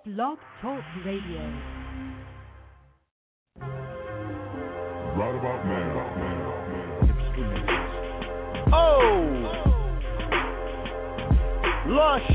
Blog Talk Radio. Right about now. Oh! Lush!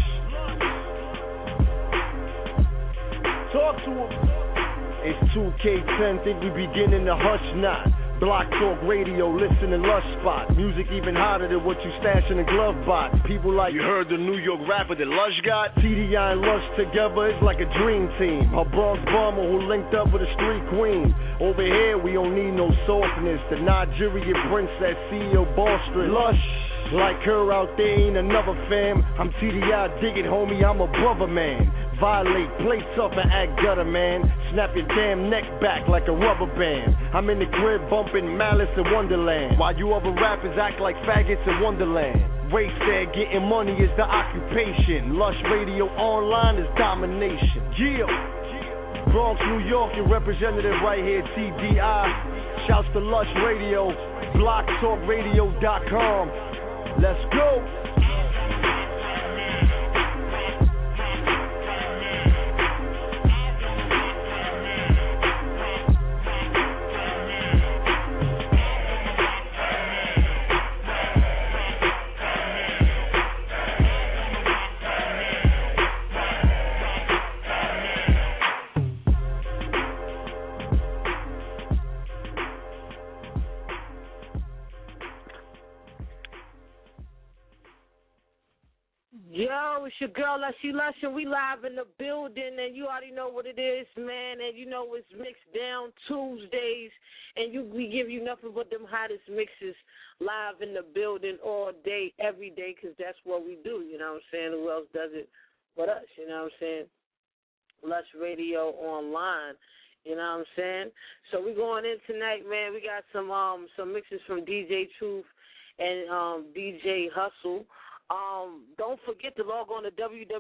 Talk to him. It's 2K10, think we beginning to hush not. Block Talk Radio, listen to Lush Spot. Music even hotter than what you stash in a glove box. People like, you heard the New York rapper that Lush got? TDI and Lush together, it's like a dream team. A Bronx bomber who linked up with a street queen. Over here, we don't need no softness. The Nigerian princess, CEO Boston. Lush. Like her out there ain't another fam. I'm TDI, dig it, homie, I'm a brother man. Violate, play tough and act gutter, man. Snap your damn neck back like a rubber band. I'm in the crib bumping Malice in Wonderland, while you other rappers act like faggots in Wonderland. Ray said getting money is the occupation. Lush Radio Online is domination. Yeah. Bronx, New York, your representative right here, TDI. Shouts to Lush Radio, blogtalkradio.com. Let's go. Yo, it's your girl, Lushy Lush, and we live in the building, and you already know what it is, man, and you know it's Mixed Down Tuesdays, and we give you nothing but them hottest mixes live in the building all day, every day, because that's what we do, you know what I'm saying? Who else does it but us, you know what I'm saying? Lush Radio Online, you know what I'm saying? So we going in tonight, man. We got some mixes from DJ Truth and DJ Hustle. Don't forget to log on to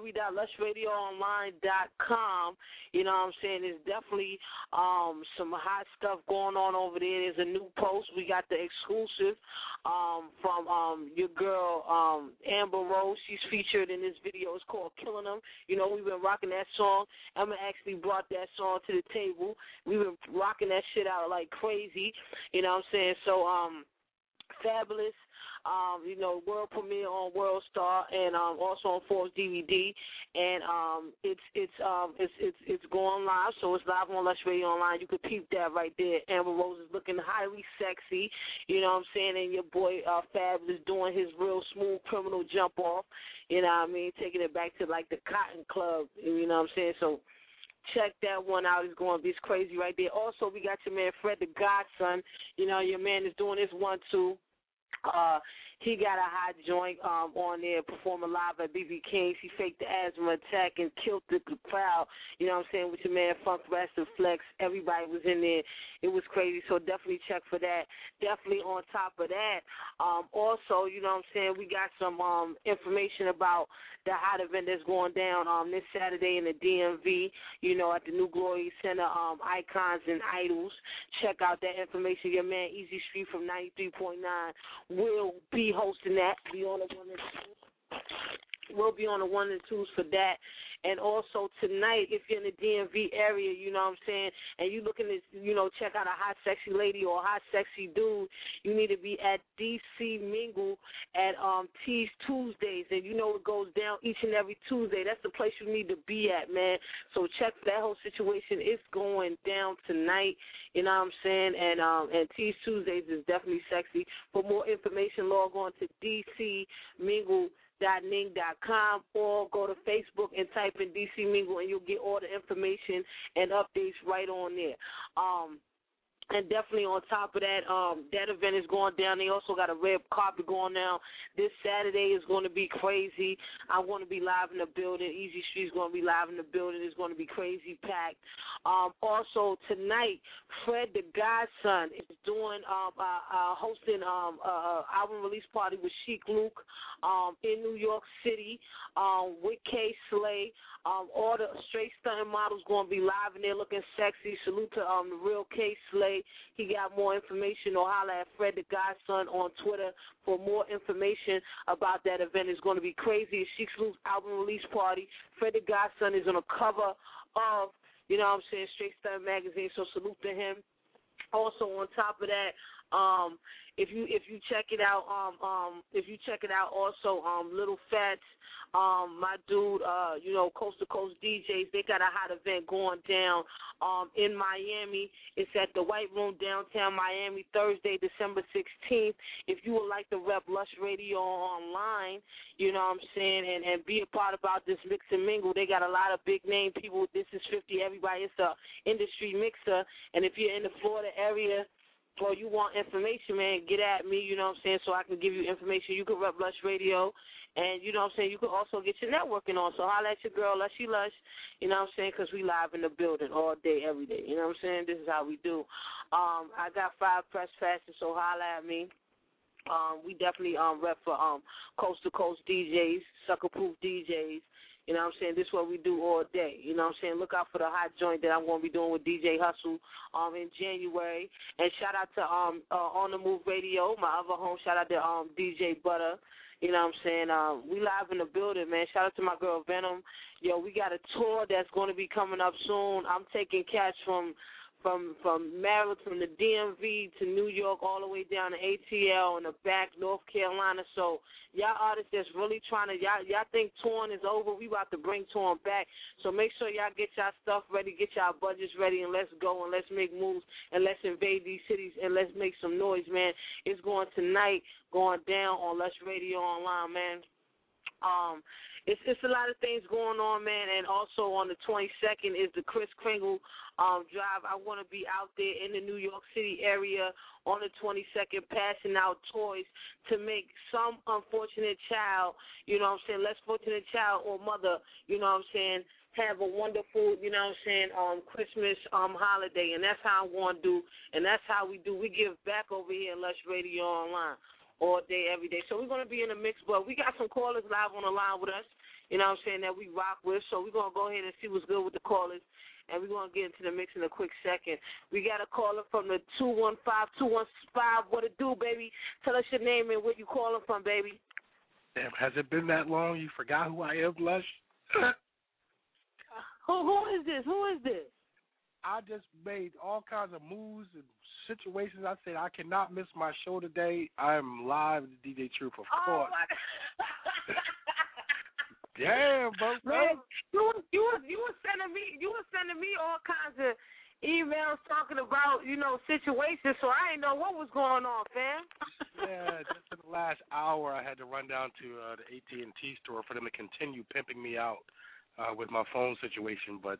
www.lushradioonline.com. You know what I'm saying? There's definitely some hot stuff going on over there. There's a new post. We got the exclusive from your girl Amber Rose. She's featured in this video. It's called Killing Them. You know, we've been rocking that song. Emma actually brought that song to the table. We've been rocking that shit out like crazy. You know what I'm saying? So, Fabulous. You know, world premiere on World Star and also on Forbes DVD, and it's going live, so it's live on Lush Radio Online. You could peep that right there. Amber Rose is looking highly sexy, you know what I'm saying, and your boy Fab is doing his real smooth criminal jump off, you know what I mean, taking it back to like the Cotton Club, you know what I'm saying. So check that one out. It's going to be crazy right there. Also, we got your man Fred the Godson. You know, your man is doing this one too. He got a hot joint on there performing live at BB King's. He faked the asthma attack and killed the crowd, you know what I'm saying, with your man Funk Master Flex. Everybody was in there. It was crazy, so definitely check for that. Definitely on top of that, also, you know what I'm saying, we got some information about the hot event that's going down this Saturday in the DMV, you know, at the New Glory Center, Icons and Idols. Check out that information. Your man Easy Street from 93.9 will be hosting that. We'll be on the one and twos for that. And also tonight, if you're in the DMV area, you know what I'm saying, and you're looking to, you know, check out a hot, sexy lady or a hot, sexy dude, you need to be at DC Mingle at Tease Tuesdays. And you know it goes down each and every Tuesday. That's the place you need to be at, man. So check that whole situation. It's going down tonight, you know what I'm saying, and Tease Tuesdays is definitely sexy. For more information, log on to dcmingle.ning.com or go to Facebook and type in DC Mingle, and you'll get all the information and updates right on there. And definitely on top of that, that event is going down. They also got a red carpet going down. This Saturday is going to be crazy. I'm going to be live in the building. Easy Street's going to be live in the building. It's going to be crazy packed. Also tonight, Fred the Godson is doing hosting album release party with Chic Luke in New York City with K Slay. All the straight stunting models going to be live and they're looking sexy. Salute to the real K Slay. website. He got more information, or holler at Fred the Godson on Twitter for more information about that event. It's going to be crazy. It's Sheek Lou's album release party. Fred the Godson is on the cover of, you know what I'm saying, Straight Style magazine, so salute to him. Also, on top of that, if you check it out, also Little Fats, my dude, Coast to Coast DJs, they got a hot event going down in Miami. It's at the White Room downtown Miami, Thursday, December 16th. If you would like to rep Lush Radio online, you know what I'm saying, and be a part about this mix and mingle, they got a lot of big name people. This is 50 everybody. It's a industry mixer, and if you're in the Florida area, or you want information, man, get at me, you know what I'm saying, so I can give you information. You can rep Lush Radio, and, you know what I'm saying, you can also get your networking on. So holla at your girl, Lushy Lush, you know what I'm saying, because we live in the building all day, every day. You know what I'm saying? This is how we do. I got 5 press passes, so holla at me. We definitely rep for Coast to Coast DJs, Sucker Proof DJs. You know what I'm saying? This is what we do all day. You know what I'm saying? Look out for the hot joint that I'm going to be doing with DJ Hustle in January. And shout out to On the Move Radio, my other home. Shout out to DJ Butter. You know what I'm saying? We live in the building, man. Shout out to my girl Venom. Yo, we got a tour that's going to be coming up soon. I'm taking cats from Maryland, from the DMV to New York, all the way down to ATL and the back, North Carolina. So y'all artists that's really trying to, y'all think touring is over. We about to bring touring back. So make sure y'all get y'all stuff ready, get y'all budgets ready, and let's go and let's make moves and let's invade these cities and let's make some noise, man. It's going tonight, going down on Lush Radio Online, man. It's just a lot of things going on, man, and also on the 22nd is the Kris Kringle Drive. I want to be out there in the New York City area on the 22nd passing out toys to make some unfortunate child, you know what I'm saying, less fortunate child or mother, you know what I'm saying, have a wonderful, you know what I'm saying, Christmas holiday, and that's how I'm going to do, and that's how we do. We give back over here at Lush Radio Online all day, every day. So we're going to be in the mix, but we got some callers live on the line with us, you know what I'm saying, that we rock with. So we're going to go ahead and see what's good with the callers, and we're going to get into the mix in a quick second. We got a caller from the 215-215. What it do, baby? Tell us your name and where you calling from, baby. Damn, has it been that long? You forgot who I am, Lush? Who is this? Who is this? I just made all kinds of moves and situations. I said I cannot miss my show today. I am live with DJ Truth, of course. My Damn, bro. Man, you were sending me all kinds of emails talking about, you know, situations, so I didn't know what was going on, fam. Yeah, just in the last hour, I had to run down to the AT&T store for them to continue pimping me out with my phone situation. But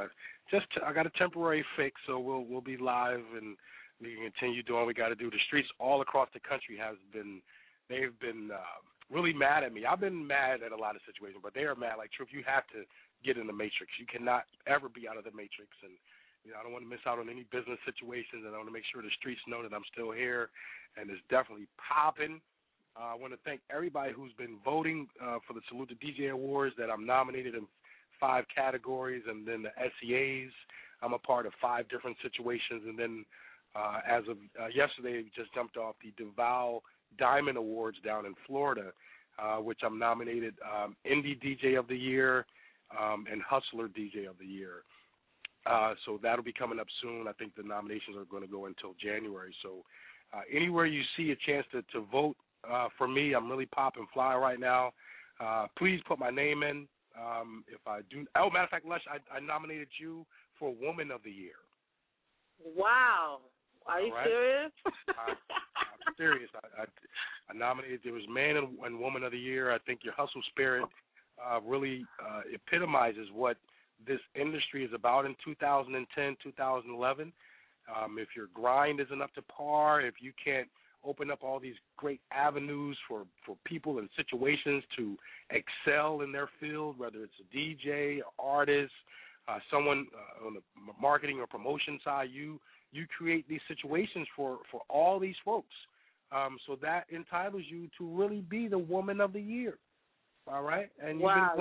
I got a temporary fix, so we'll be live and we can continue doing what we got to do. The streets all across the country they've been really mad at me. I've been mad at a lot of situations, but they are mad. Like, Truth, you have to get in the matrix. You cannot ever be out of the matrix. And, you know, I don't want to miss out on any business situations, and I want to make sure the streets know that I'm still here, and it's definitely popping. I want to thank everybody who's been voting for the Salute the DJ Awards, that I'm nominated in 5 categories, and then the SEAs. I'm a part of 5 different situations, and then as of yesterday, we just jumped off the Duval Diamond Awards down in Florida, which I'm nominated Indie DJ of the Year and Hustler DJ of the Year. So that'll be coming up soon. I think the nominations are going to go until January. So anywhere you see a chance to vote for me, I'm really popping fly right now. Please put my name in. If I do, matter of fact, Lush, I nominated you for Woman of the Year. Wow. Are you serious? I'm serious. I nominated, there was Man and Woman of the Year. I think your hustle spirit really epitomizes what this industry is about in 2010, 2011. If your grind isn't up to par, if you can't open up all these great avenues for people and situations to excel in their field, whether it's a DJ, artist, someone on the marketing or promotion side, you create these situations for all these folks. So that entitles you to really be the Woman of the Year. All right? And wow,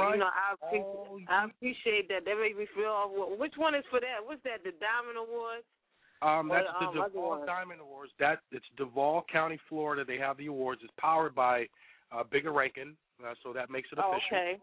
I appreciate that. That made me feel, which one is for that? What's that, the Diamond Awards? That's the Duval Diamond Awards. It's Duval County, Florida. They have the awards. It's powered by Bigger Rankin, so that makes it official. Okay.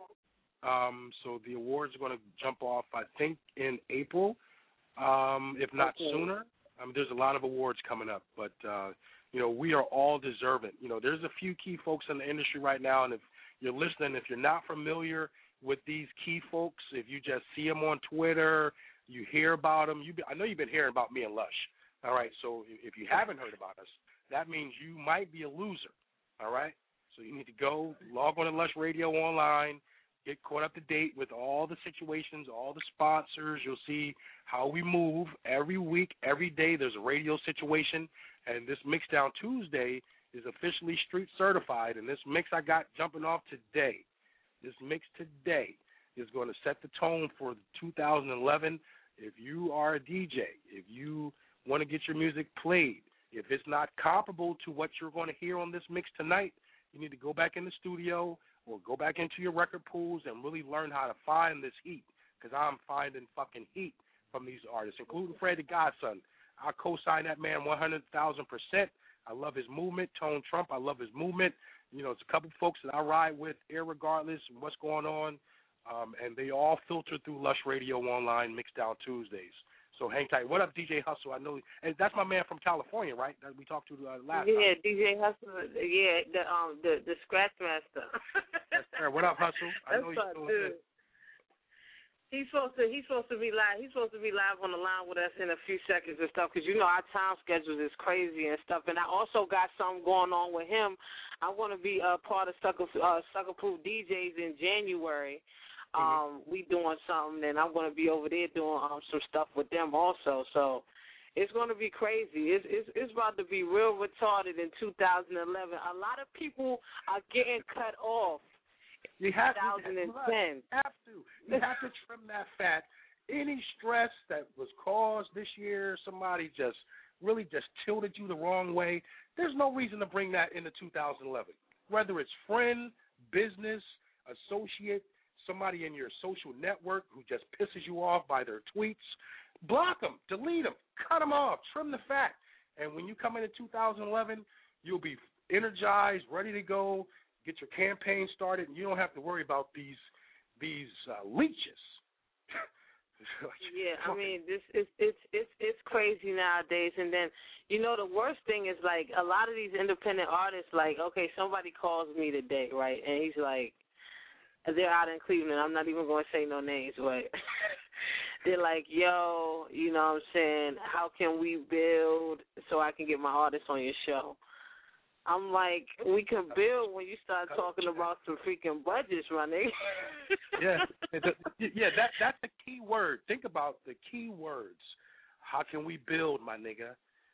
So the awards are going to jump off, I think, in April, if not sooner. There's a lot of awards coming up, but we are all deserving. There's a few key folks in the industry right now, and if you're listening, if you're not familiar with these key folks, if you just see them on Twitter, you hear about them. I know you've been hearing about me and Lush. All right, so if you haven't heard about us, that means you might be a loser. All right, so you need to go log on to Lush Radio Online, get caught up to date with all the situations, all the sponsors. You'll see how we move every week, every day. There's a radio situation, and this Mixdown Tuesday is officially street certified, and this mix I got jumping off today, this mix today is going to set the tone for 2011. If you are a DJ, if you want to get your music played, if it's not comparable to what you're going to hear on this mix tonight, you need to go back in the studio or go back into your record pools and really learn how to find this heat, because I'm finding fucking heat from these artists, including Fred the Godson. I co-sign that man 100,000%. I love his movement. Tone Trump, I love his movement. It's a couple folks that I ride with irregardless of what's going on, and they all filter through Lush Radio Online Mixdown Tuesdays. So hang tight. What up, DJ Hustle? I know, and that's my man from California, right? That we talked to last time. Yeah, DJ Hustle. Yeah, the Scratch Master. Yes, sir. What up, Hustle? I know you're doing good. He's supposed to be live. He's supposed to be live on the line with us in a few seconds and stuff, because our time schedule is crazy and stuff. And I also got something going on with him. I want to be a part of Sucker-Proof DJs in January. We doing something, and I'm going to be over there doing some stuff with them also. So it's going to be crazy. It's about to be real retarded in 2011. A lot of people are getting cut off. You have to trim that fat. Any stress that was caused this year, somebody just tilted you the wrong way, there's no reason to bring that into 2011. Whether it's friend, business, associate, somebody in your social network who just pisses you off by their tweets, block them, delete them, cut them off, trim the fat. And when you come into 2011, you'll be energized, ready to go, get your campaign started, and you don't have to worry about these leeches. Yeah, I mean, it's crazy nowadays. And then, the worst thing is, like, a lot of these independent artists, like, okay, somebody calls me today, right, and he's like, they're out in Cleveland. I'm not even going to say no names, but they're like, yo, you know what I'm saying, how can we build so I can get my artist on your show? I'm like, we can build when you start talking about some freaking budgets, my nigga. That's the key word. Think about the key words. How can we build, my nigga?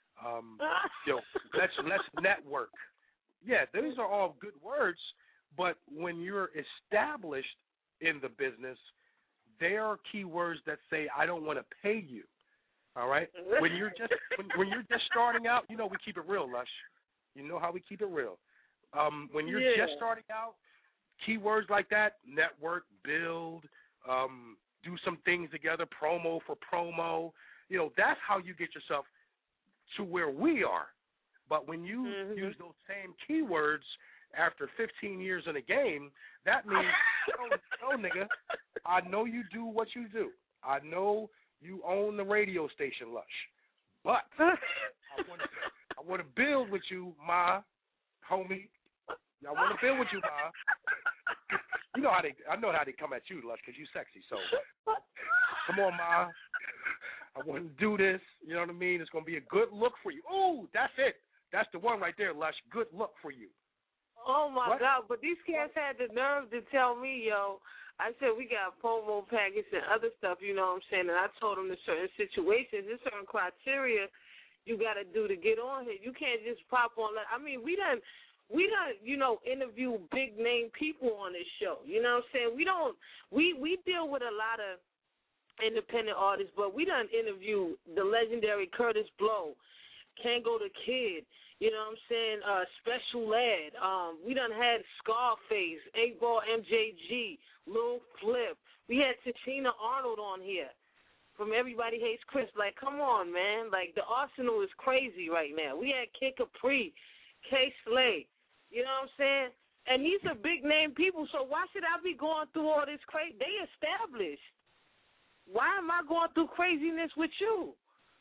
Let's network. Yeah, these are all good words, but when you're established in the business, there are key words that say, I don't want to pay you. All right? When you're just starting out, we keep it real, Lush. You know how we keep it real. When you're just starting out, keywords like that, network, build, do some things together, promo for promo, that's how you get yourself to where we are. But when you use those same keywords after 15 years in a game, that means, no, nigga, I know you do what you do. I know you own the radio station, Lush. But I want to build with you, ma, homie. I want to build with you, ma. I know how they come at you, Lush, because you sexy. So come on, ma. I want to do this. You know what I mean? It's going to be a good look for you. Ooh, that's it. That's the one right there, Lush. Good look for you. Oh, my God. But these cats had the nerve to tell me, yo, I said we got promo packets and other stuff, you know what I'm saying? And I told them in certain situations, there's certain criteria you got to do to get on here. You can't just pop on. I mean, we done, interview big name people on this show. You know what I'm saying? We deal with a lot of independent artists, but we done interview the legendary Curtis Blow, Kango the Kid, you know what I'm saying, Special Ed. We done had Scarface, 8-Ball MJG, Lil Flip. We had Tachina Arnold on here. from Everybody Hates Chris. Like, come on, man. Like, the arsenal is crazy right now. We had Kid Capri, K. Slay. You know what I'm saying? And these are big-name people, so why should I be going through all this crazy? They established. Why am I going through craziness with you?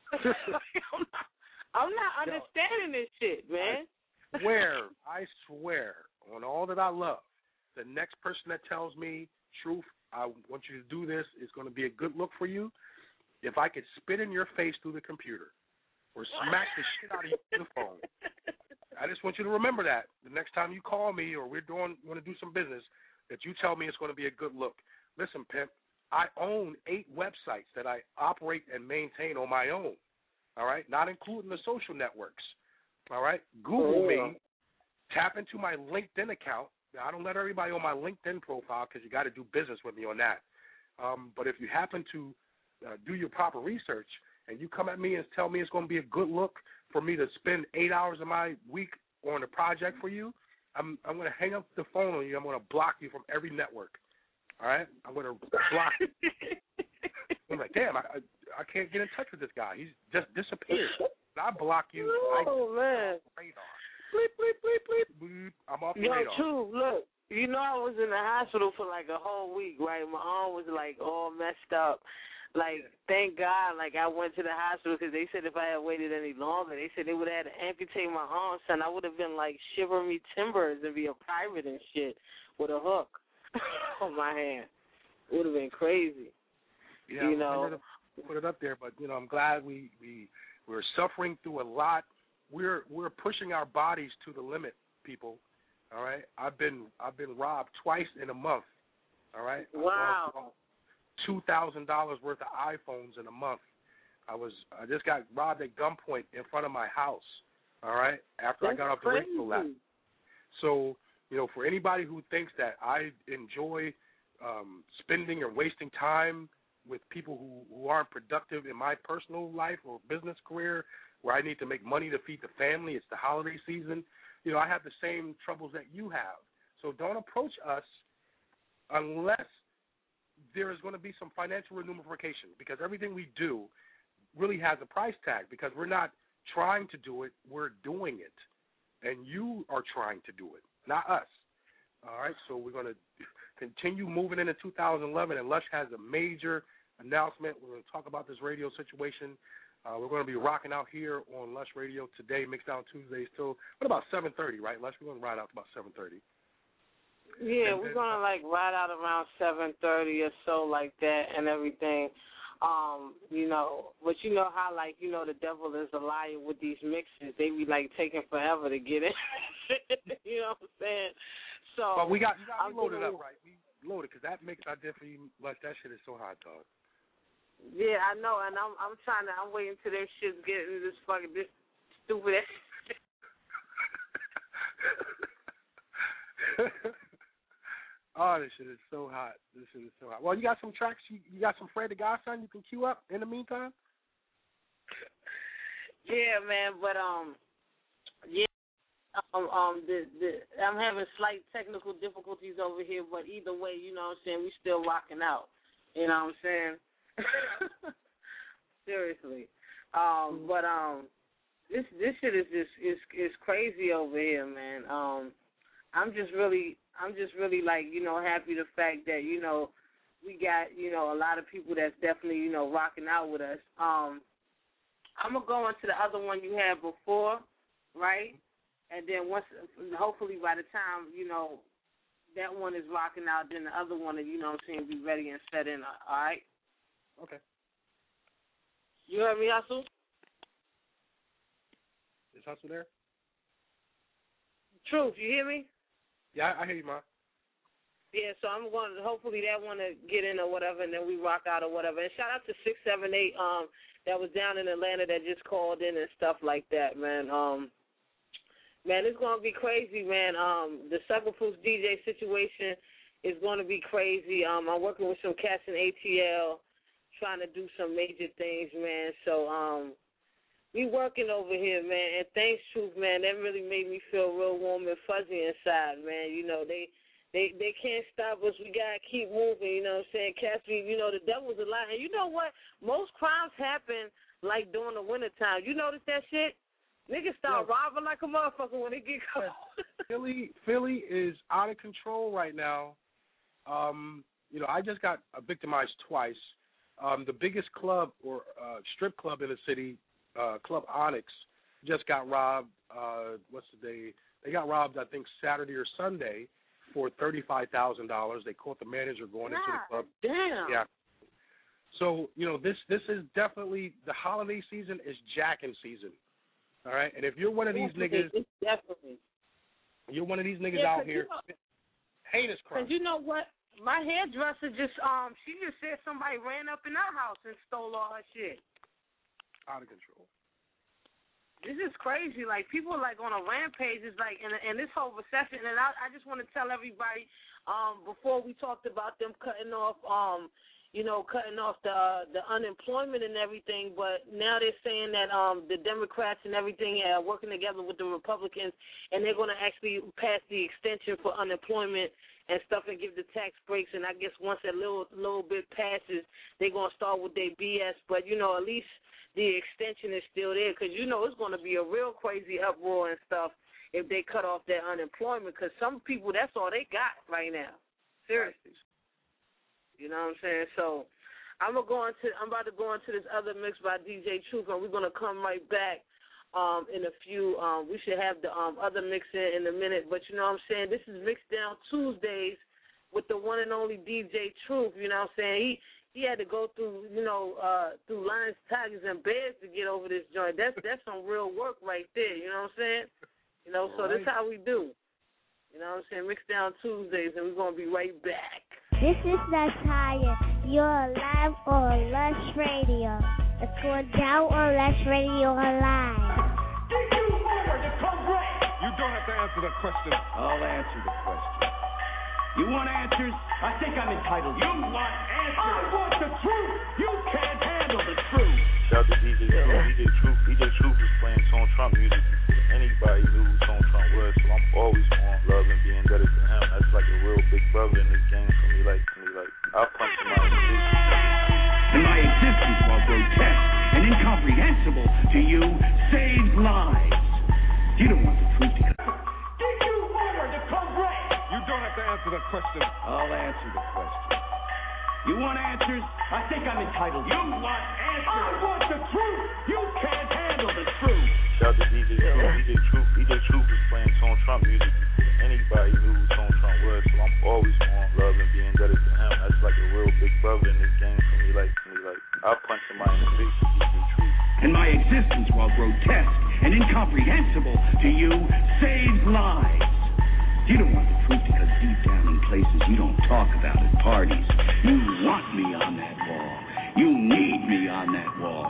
I'm not understanding this shit, man. I swear, on all that I love, the next person that tells me, Truth, I want you to do this, is going to be a good look for you. If I could spit in your face through the computer or smack the shit out of you through the phone, I just want you to remember that the next time you call me or we're want to do some business, that you tell me it's going to be a good look. Listen, pimp, I own 8 websites that I operate and maintain on my own, all right, not including the social networks, all right? Google me, tap into my LinkedIn account. Now, I don't let everybody on my LinkedIn profile because you got to do business with me on that. But if you happen to do your proper research and you come at me and tell me it's going to be a good look for me to spend 8 hours of my week on a project for you, I'm going to hang up the phone on you. I'm going to block you from every network. All right? I'm going to block you. I'm like, damn, I can't get in touch with this guy. He's just disappeared. And I block you. Man. Radar. Bleep, bleep, bleep, bleep, bleep. I'm off the radar. True. Look, you know I was in the hospital for like a whole week, right? My arm was like all messed up. Like, thank God, like, I went to the hospital because they said if I had waited any longer, they said they would have had to amputate my arm, son. I would have been, like, shivering me timbers and be a pirate and shit with a hook on my hand. It would have been crazy. Yeah, you know. Put it up there, but, you know, I'm glad we're suffering through a lot. We're pushing our bodies to the limit, people. All right? I've been robbed twice in a month. All right? Wow. $2,000 worth of iPhones in a month. I just got robbed at gunpoint in front of my house, all right, after I got off the radio lab. So, you know, for anybody who thinks that I enjoy spending or wasting time with people who aren't productive in my personal life or business career, where I need to make money to feed the family, it's the holiday season, you know, I have the same troubles that you have. So don't approach us unless there is going to be some financial remuneration, because everything we do really has a price tag, because we're not trying to do it, we're doing it. And you are trying to do it, not us. All right, so we're going to continue moving into 2011, and Lush has a major announcement. We're going to talk about this radio situation. We're going to be rocking out here on Lush Radio today, Mixdown Tuesdays till about 7:30, right, Lush? We're going to ride out to about 7:30. Yeah, we're gonna like ride out around 7:30 or so, like that, and everything. You know, but you know how, like, you know, the devil is a liar with these mixes. They be like taking forever to get in. You know what I'm saying? So, but we got loaded up, right? We loaded, because that mix I did for you, like, that shit is so hot, dog. Yeah, I know, and I'm waiting till them shits get into this stupid ass. Oh, this shit is so hot. Well, you got some tracks. You got some Fred the Godson you can queue up in the meantime? Yeah, man, but I'm having slight technical difficulties over here, but either way, you know what I'm saying, we still rocking out. You know what I'm saying? Seriously. But this shit is crazy over here, man. I'm just really like, you know, happy the fact that, you know, we got, you know, a lot of people that's definitely, you know, rocking out with us. I'm going to go into the other one you had before, right? And then hopefully by the time, you know, that one is rocking out, then the other one, you know what I'm saying, be ready and set in, all right? Okay. You heard me, Hustle? Is Hustle there? Truth, you hear me? Yeah, I hear you, Ma. Yeah, so I'm going to, hopefully that one to get in or whatever, and then we rock out or whatever. And shout out to 678 that was down in Atlanta that just called in and stuff like that, man. Man, it's going to be crazy, man. The Sucker Proof DJ situation is going to be crazy. I'm working with some cats in ATL, trying to do some major things, man. So, we working over here, man, and thanks, Truth, man. That really made me feel real warm and fuzzy inside, man. You know, they They can't stop us. We gotta keep moving. You know what I'm saying? Cassie, you know the devil's a lie. And you know what? Most crimes happen like during the wintertime. You notice that shit? Niggas start robbing like a motherfucker when it get cold. Philly is out of control right now. You know, I just got victimized twice. The biggest club or strip club in the city, Club Onyx, just got robbed. What's the day? They got robbed, I think, Saturday or Sunday for $35,000. They caught the manager going into the club. Damn. Yeah. So, you know, this is definitely, the holiday season is jacking season. All right? And if you're one of these niggas, definitely. You're one of these niggas out here, heinous crime. Because you know what? My hairdresser just, she just said somebody ran up in our house and stole all her shit. Out of control. This is crazy. Like, people are, like, on a rampage. It's like, and this whole recession, and I just want to tell everybody, before we talked about them cutting off the unemployment and everything, but now they're saying that the Democrats and everything are working together with the Republicans, and they're going to actually pass the extension for unemployment and stuff and give the tax breaks. And I guess once that little bit passes, they're going to start with their BS. But, you know, at least the extension is still there, because, you know, it's going to be a real crazy uproar and stuff if they cut off their unemployment, because some people, that's all they got right now. Seriously. You know what I'm saying? So I'm about to go into this other mix by DJ Truth, and we're going to come right back in a few. We should have the other mix in a minute, but you know what I'm saying? This is Mixed Down Tuesdays with the one and only DJ Truth. You know what I'm saying? He had to go through, through lions, tigers, and bears to get over this joint. That's some real work right there. You know what I'm saying? You know, so that's how we do. You know what I'm saying? Mixed Down Tuesdays, and we're going to be right back. This is Natalia. You're live on Lush Radio. It's going down on Lush Radio Live. Do you want to correct? You don't have to answer that question. I'll answer the question. You want answers? I think I'm entitled. You want answers? I want the truth. You can't handle the truth. Shout out to DJ Truth. DJ Truth was playing Tone Trump music before anybody knew who Tone Trump was, so I'm always on love and being indebted to him. That's like a real big brother in this game for me. Like I'll punch him out in the face. And my existence, while grotesque and incomprehensible to you, saved lives. You don't want the truth to come. Did you want to correct? You don't have to answer that question. I'll answer the question. You want answers? I think I'm entitled. You want answers? I want the truth. You can't handle the truth. Shout out to DJ Truth. DJ Truth was playing Tone Trump music before anybody knew who Tone Trump was, so I'm always on love and being indebted to him. That's like a real big brother in this game for me. Like I'll punch him out in the face with DJ Truth. And my existence, while grotesque and incomprehensible to you, saved lives. You don't want the truth because deep down in places you don't talk about at parties, you want me on that wall. You need me on that wall.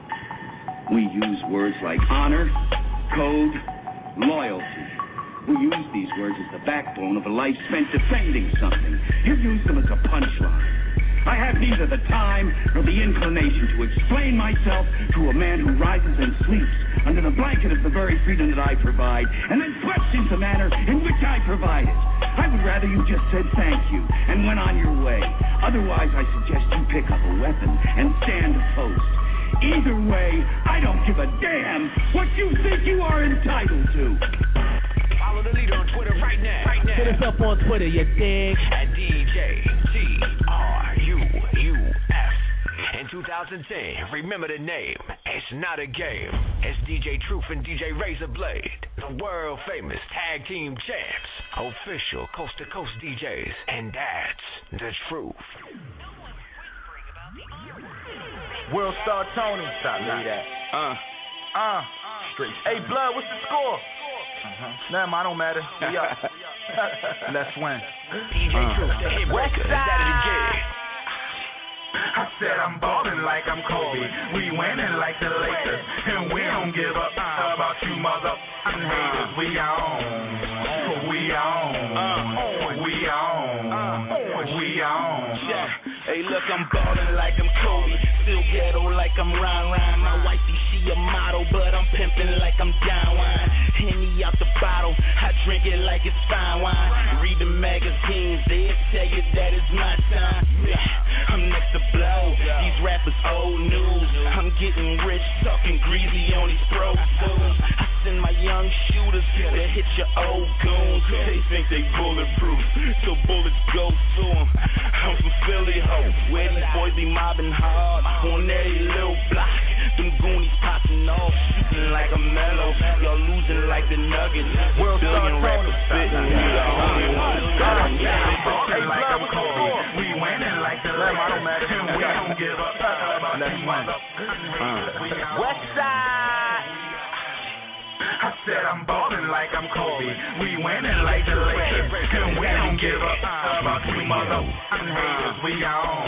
We use words like honor, code, loyalty. We use these words as the backbone of a life spent defending something. You use them as a punchline. I have neither the time nor the inclination to explain myself to a man who rises and sleeps under the blanket of the very freedom that I provide, and then questions the manner in which I provide it. I would rather you just said thank you and went on your way. Otherwise, I suggest you pick up a weapon and stand a post. Either way, I don't give a damn what you think you are entitled to. Follow the leader on Twitter right now. Hit us up on Twitter, you dig? At DJTRUF. In 2010, remember the name. It's not a game. It's DJ Truth and DJ Razorblade, the world famous tag team champs, official coast to coast DJs, and that's the truth. World Star Tony. Stop me that. Straight. Hey, Blood, what's the score? Nah, man, don't matter. We up. Let's win. DJ Truth, the hit record. Is that it again? I said I'm ballin' like I'm Kobe. We winning like the Lakers, and we don't give up about you motherfucking haters. We on. Hey, look, I'm ballin' like I'm Kobe. Still ghetto like like I'm Ryan. My wifey, she a model, but I'm pimping like I'm down wine. Henny out the bottle, I drink it like it's fine wine. Read the magazines, they'll tell you that it's my time. I'm next to blow, these rappers old news. I'm getting rich, talking greasy on these pro tools. I send my young shooters to hit your old goons. They think they bulletproof, so bullets go through them. I'm from Philly, ho, where these boys be mobbing hard on every little block. Them goonies popping off, shooting like a mellow. Y'all losing like the Nuggets. Billion rappers spitting, we the only ones selling. Hey, like I'm Kobe, we winning like the Lakers, and we don't give a fuck about you motherfuckers. West Side. I said I'm ballin' like I'm Kobe, we winning like the Lakers, and we don't give a fuck about you motherfucking haters. We on.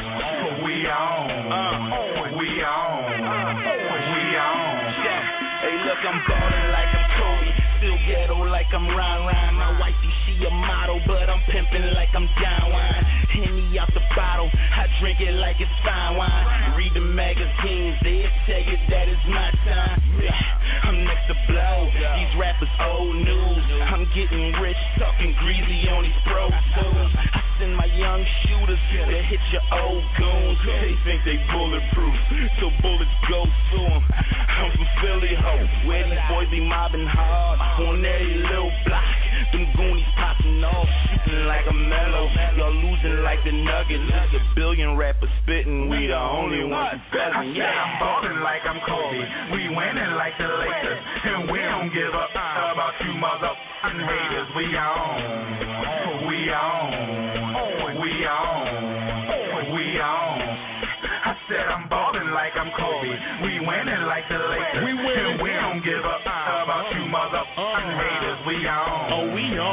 Hey, look, I'm ballin' like I'm Kobe, still ghetto like I'm Ryan. My wifey, she a model, but I'm pimpin' like I'm down wine. Henny out the bottle, I drink it like it's fine wine. Read the magazines, they'll tell you that it's my time. I'm next to blow, these rappers old news. I'm getting rich, talking greasy on these pro tools. I send my young shooters to hit your old goons. They think they bulletproof, so bullets go through them. I'm from Philly, ho, where these boys be mobbing hard on every little block. Them goonies popping off, shooting like a mellow. Y'all losing like the Nuggets. There's a billion rappers spitting, we the only ones buzzing. Yeah, I'm ballin' like I'm Kobe, we winning like the Lakers, and we don't give a fuck about you motherfucking haters. We on. I said I'm ballin' like I'm Kobe, we winning like the Lakers, and we don't give a fuck about you motherfucking haters. We on.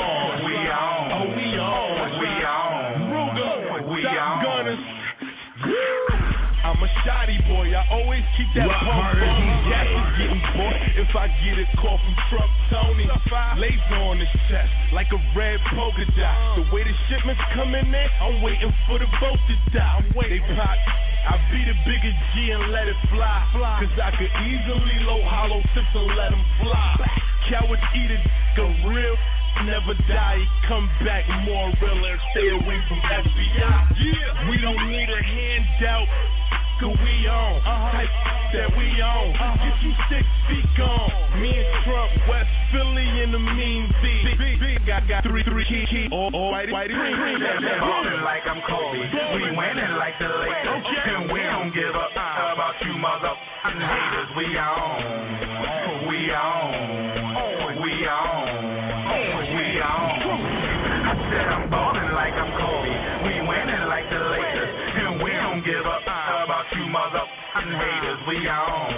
Stop gunners. I'm a shoddy boy, I always keep that pump on. Gas is getting bought if I get a call from Truck Tony. Laser on his chest like a red polka dot. The way the shipments coming in, I'm waiting for the boat to die. They pop, I be the bigger G and let it fly. Cause I could easily low hollow tips and let them fly. Cowards eat a real never die, come back more realer. Stay away from FBI. Yeah, we don't need a handout. Cause we on, type that we on. Get you 6 feet gone. Me and Trump, West Philly in the mean beat. I got three key. Whitey green. Ballin' like I'm Kobe, we winning like the Lakers, and we don't give a fuck about you motherfucking haters. We on. I said I'm ballin' like I'm Kobe, we winning like the Lakers, and we don't give a fuck about you motherfucking haters. We on.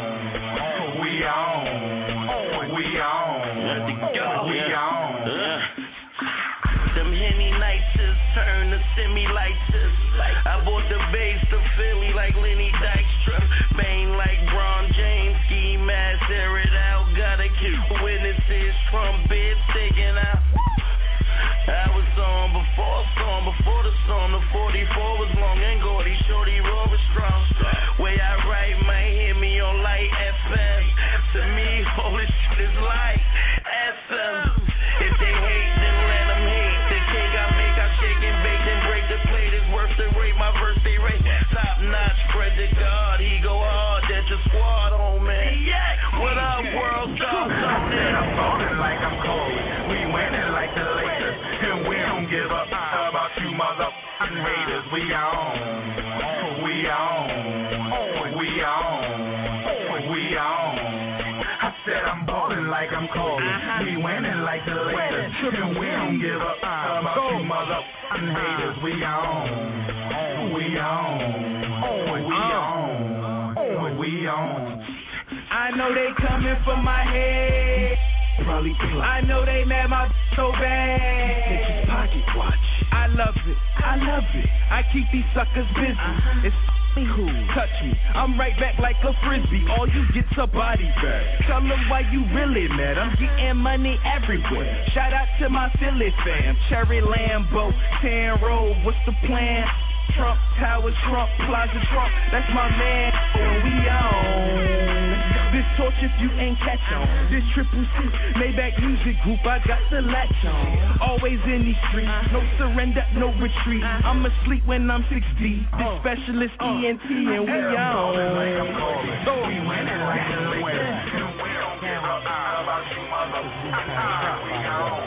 Them Henny nights turn to semi-lighters. I bought the base to Philly like Lenny Dykstra. Bang like Bron James, ski mask, air it out. Gotta keep witnesses, trumpets taken out. I was on before the storm. The 44 was long and gaudy, shorty roll was strong. Way I write might hear me on Light FM. To me, all this shit is like SM. If they hate, then let them hate. The cake I make, I shake and bake, then break the plate. It's worth the rate, my birthday rate. Top notch, spread the God. He go hard, that's your squad on, man. What up, world star? I'm ballin' like I'm Kobe, we winning like the Lakers, and we don't give a fuck about you motherfucking haters. We on. I said I'm ballin' like I'm Kobe, we winning like the Lakers, and we don't give a fuck about you motherfucking haters. We on. I know they coming for my head. I know they mad my so bad. Take his pocket watch. I love it. I keep these suckers busy. It's cool. Touch me. I'm right back like a frisbee. All you get's a body bag. Tell them why you really mad. I'm getting money everywhere. Shout out to my Philly fam. Cherry Lambo, Tan Road. What's the plan? Trump Towers, Trump Plaza, Trump. That's my man, and we on. This torch if you ain't catch on. This Triple C, Maybach Music Group, I got the latch on. Always in these streets, no surrender, no retreat. I'm asleep when I'm 6 deep. The specialist ENT, and we on. We winning like the Lakers, and we don't give a about you, mother. We on.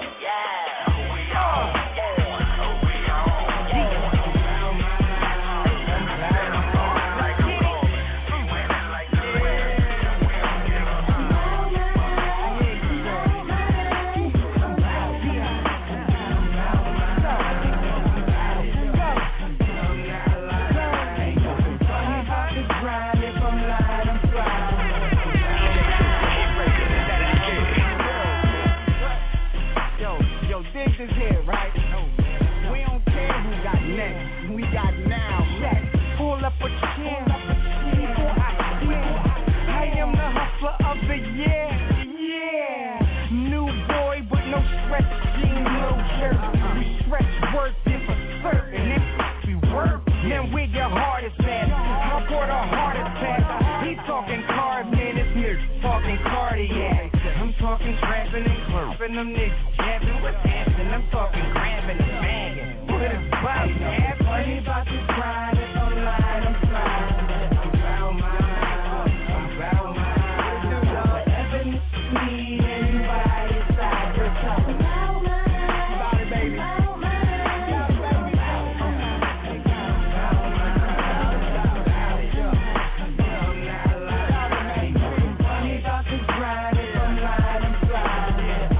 Them niggas jabbing, what's happening? I'm talking grabbing and bagging. What is body? Have funny about this grind. If I'm lying, I'm flying. I'm about mine. Whatever you need, anybody side. We're talking about it, baby. Funny about this grind. If I'm lying, I'm flying.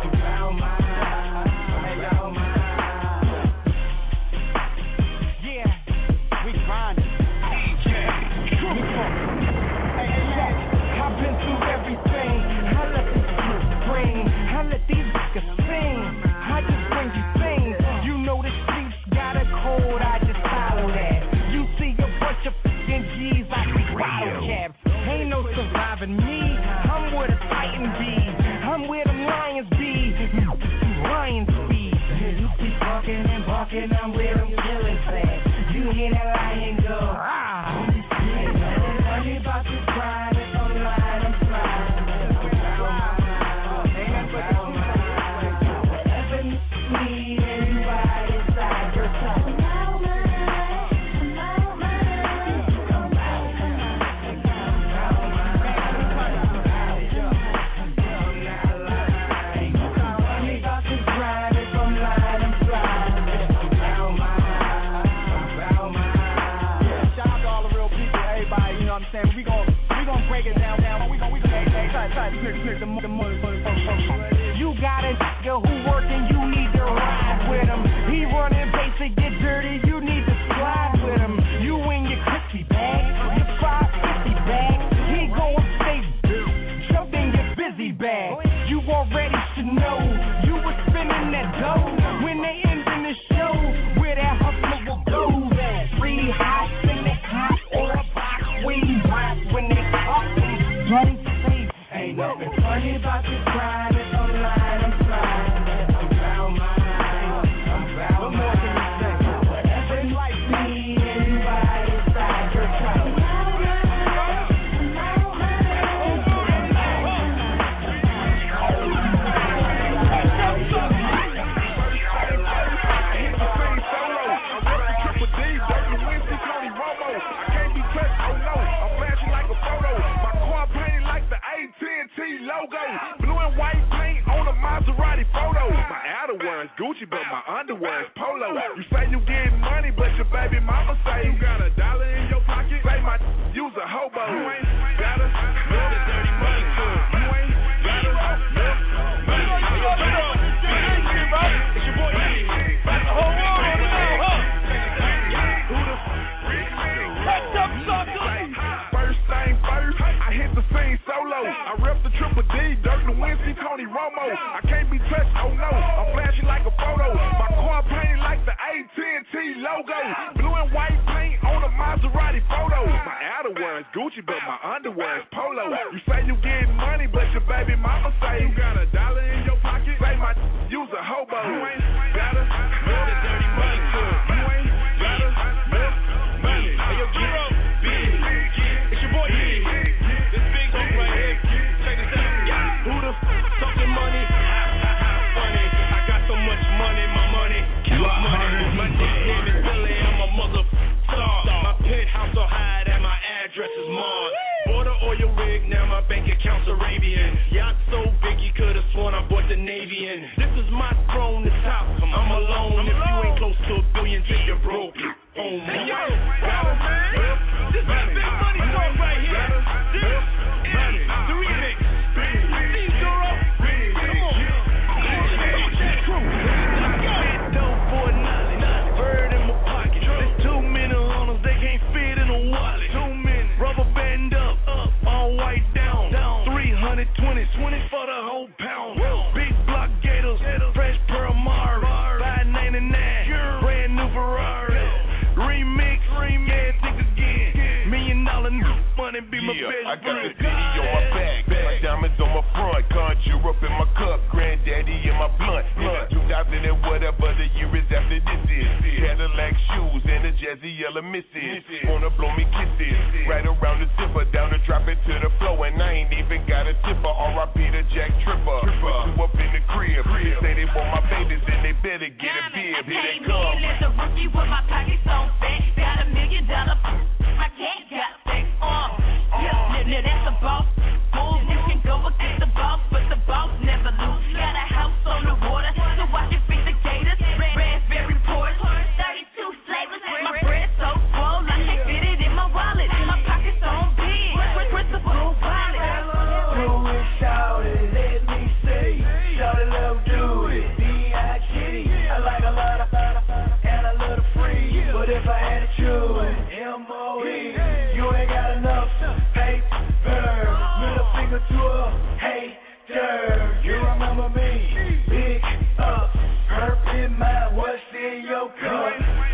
I'm with them killing fast. You hear that lion go, funny about this grind. If I'm lying, I'm flying. Whatever you need, anybody side. We're talking about funny about this grind. If I'm lying, I'm flying. We gon' break it down. We gon' try to clear the money. You got a nigga who working, you need to ride with him. He running basic, get dirty, you need to slide with him. You in your crispy bag, your 550 bag. He gon' stay jump in your busy bag. You already should know, you was spending that dough when they ending the show. Where that hustler will go. 3 hot in the hot or a box. When they talk, don't say. Ain't nothing funny about this grind. If I'm lying, I'm flying. I'm about mine. What more can you say? Whatever life need, anybody side. You're trying. Logo, blue and white paint on a Maserati photo. My outer one's Gucci, but my underwear's Polo. You say you getting money, but your baby mama say you got $1 in your pocket. Say my you's a hobo. You ain't got us more than dirty money. You ain't got us more. It's your boy. That's the whole world on the now, huh? Who the what's up, sucker? First thing first, I hit the scene solo. I rep the Triple D, Dirk Nowinski, Tony Romo. I can't be touched, oh no. I'm flashing like a photo. My car painted like the AT&T logo. Blue and white paint on a Maserati photo. My outer one's Gucci, but my underwear's Polo. You say you getting money, but your baby mama say you got $1 in your pocket. Say my you's a hobo. You ain't got us more than dirty money. You ain't got us more. Bought an oil rig, now my bank account's Arabian. Yacht so big you could've sworn I bought the Navy in. This is my throne, the top. I'm alone. If you ain't close to $1 billion, then you're broke. Oh my God. This is big money talk right here. This is the remix. Steve Duro. Come on. Dope for nothing. Bird in my pocket. There's too many hunters, they can't fit in a wallet. Too many. Rubber band up, all white down. 320, 20 for the whole pound. Big block gators, fresh Pearl Mars, $5.99, brand new Ferrari. Remix, yeah, think again. $1 million money be my best I got the city on my back, my diamonds on my front, conjure up in my cup, granddaddy in my blunt. 2000 and whatever the year is after this is. Cadillac shoes and a jazzy yellow misses. Wanna blow me kisses, right around the zipper, down to drop it to the floor, and I ain't even got a tipper. R.I.P. to Jack Tripper. Put you up in the crib. Say they want my babies and they better get a bib. Here they come. As a rookie with my pockets on fat, got $1 million. My cat got sex on. Yeah, that's a boss. Move, you can go against the boss, but the boss never lose. Got a house on the water, so I can feed the gators. Raspberry Porsche, 32 flavors. My bread so full, I can't fit it in my wallet. My pockets on big, with the blue wallet. Do it, shout it, let me see. Shout it, love, do it. B.I.G. I like a lot of and a little free. But if I had to choose, M.O.E. You ain't got enough paper. Middle finger to a hater. You remember me? Big up, herp in mind. What's in your cup?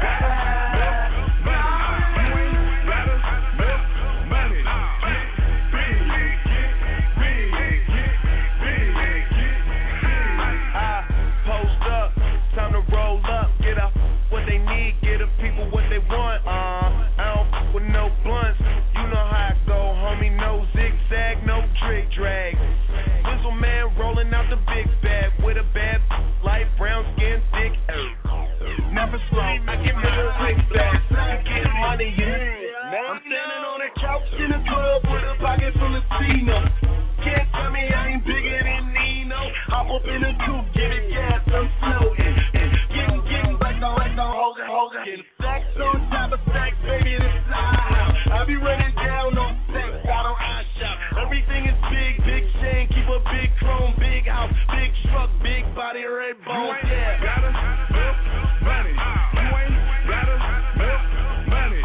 Time to roll up, get up what they need, get the people what they want. I don't fuck with no blunts, you know how I go, homie. No zigzag, no trick drag. Whistle man rolling out the big bag with a bad light brown skin, thick. Never slow, I give me a quick back. Get money, yeah. I'm standing on a couch in a club with a pocket full of Tino. Can't tell me I ain't bigger than Nino. Hop up in a coupe, get it gas, I'm floating. Getting back on Hogan. Getting stacks on top of stacks, baby, this is our house. I be running down on stacks, I don't eye shop. Everything is big chain, keep a big chrome, big house, big truck, big body, red bone. Yeah. Gotta milk money. You ain't gotta milk money.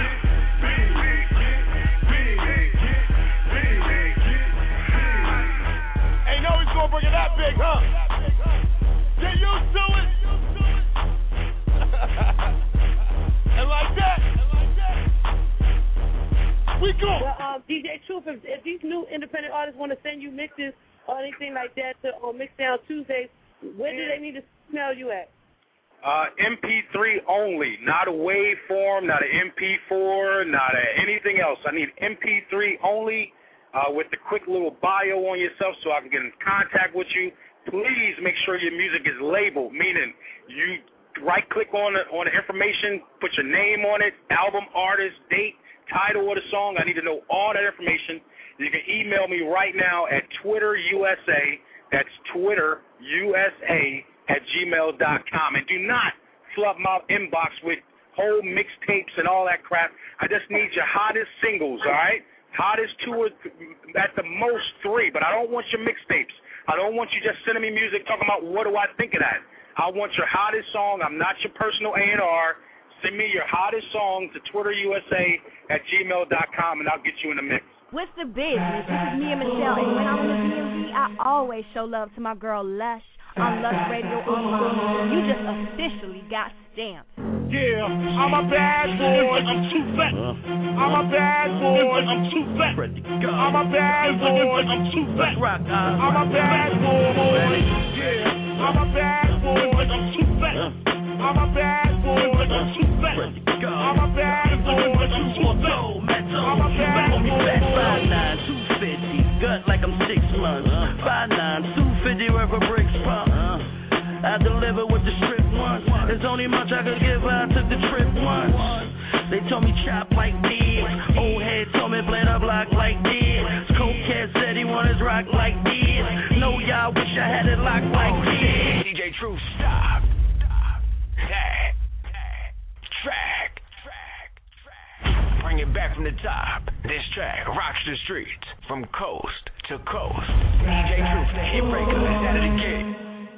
Ain't no he's gonna bring it that big, huh? Get used to it. And like that, we go. Well, DJ Truth, if these new independent artists want to send you mixes or anything like that to Mixdown Tuesdays, where do they need to smell you at? MP3 only, not a waveform, not an MP4, not anything else. I need MP3 only with the quick little bio on yourself so I can get in contact with you. Please make sure your music is labeled, meaning you right-click on the information, put your name on it, album, artist, date, title of the song. I need to know all that information. You can email me right now at Twitter USA. That's Twitter USA @gmail.com. And do not flood my inbox with whole mixtapes and all that crap. I just need your hottest singles, all right? Hottest 2 or at the most 3, but I don't want your mixtapes. I don't want you just sending me music talking about what do I think of that. I want your hottest song. I'm not your personal A&R. Send me your hottest song to twitterusa@gmail.com, and I'll get you in the mix. What's the business? This is Mia Michelle, and when I'm in the DMV, I always show love to my girl Lush on Lush Radio Online. You just officially got stamped. Yeah, I'm a bad boy. I'm too fat. I'm a bad boy. I'm too fat. I'm a bad boy. I'm too fat. I'm a bad boy. Yeah, I'm a bad boy. I'm too fat. I'm a bad boy. I'm too fat. I'm a bad boy. I'm too fat. I'm a bad boy. 5'9", 250, gut like I'm 6 months. 5'9", 250 worth of bricks pump. I deliver with the strip once. There's only much I could give. I took the trip once. They told me chop like this. Old head told me play the block like this. Cold cat said he want his rock like this. No, y'all wish I had it locked like this. DJ Truth, stop. Tag. Track. Bring it back from the top. This track rocks the streets from coast to coast. DJ Truth, the hit breaker. Let's at it again.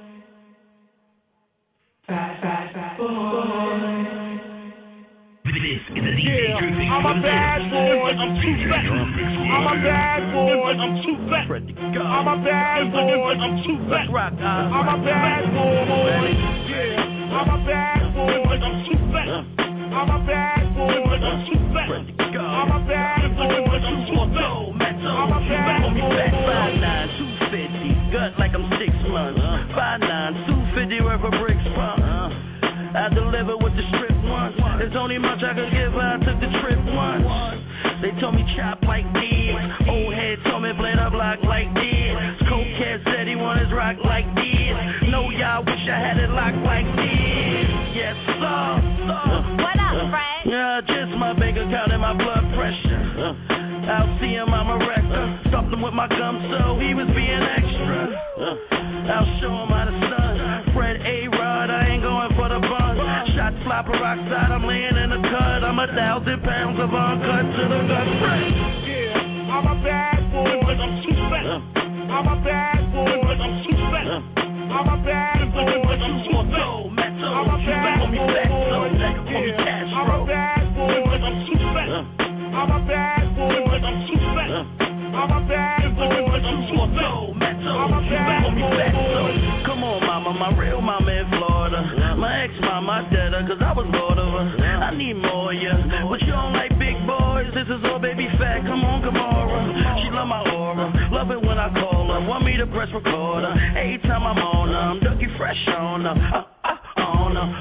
Fast boy. This is a DJ Truth. I'm a bad boy. I'm too fat. I'm a bad boy. I'm too fat. I'm a bad boy. I'm too fat. I'm a bad boy. Yeah. I'm a bad boy. I'm too fat. I'm a bad boy. I'm too fat. I'm a bad boy. I'm too fat. I'm a bad boy. 5'9", 250, gut like I'm 6 months. 5'9", 250 worth of bricks pump. I deliver with the strip once. There's only much I could give her. I took the trip once. They told me chop like this. Old head told me play the block like this. Cold cat said he want his rock like this. No, y'all wish I had it locked like this. Yes, sir. What up, Frank? Yeah, just my bank account and my blood pressure. I'll see him, I'm a wrecker. Stopped him with my gum, so he was being extra. I'll show him how to stun. Fred A-Rod, I ain't going for the bun. Shot fly peroxide, I'm laying in the cut. I'm 1,000 pounds of uncut to the gut. Yeah, I'm a bad boy, I'm too fat. I'm a bad boy, I'm too fat. I'm a bad boy, I'm too fat. I'm a bad boy, yeah. I'm a bad boy, I'm too fat. I'm a bad boy, I'm too fat. I'm a bad boy, I'm too fat. I'm a bad boy. Come on, mama, my real mama in Florida. My ex-mama, I dead her, cause I was bored of her. I need more, yeah. But you don't like big boys, this is all baby fat. Come on, Gamora. She love my aura, love it when I call her. Want me to press recorder. Every time I'm on her, I'm Ducky Fresh on her. On her.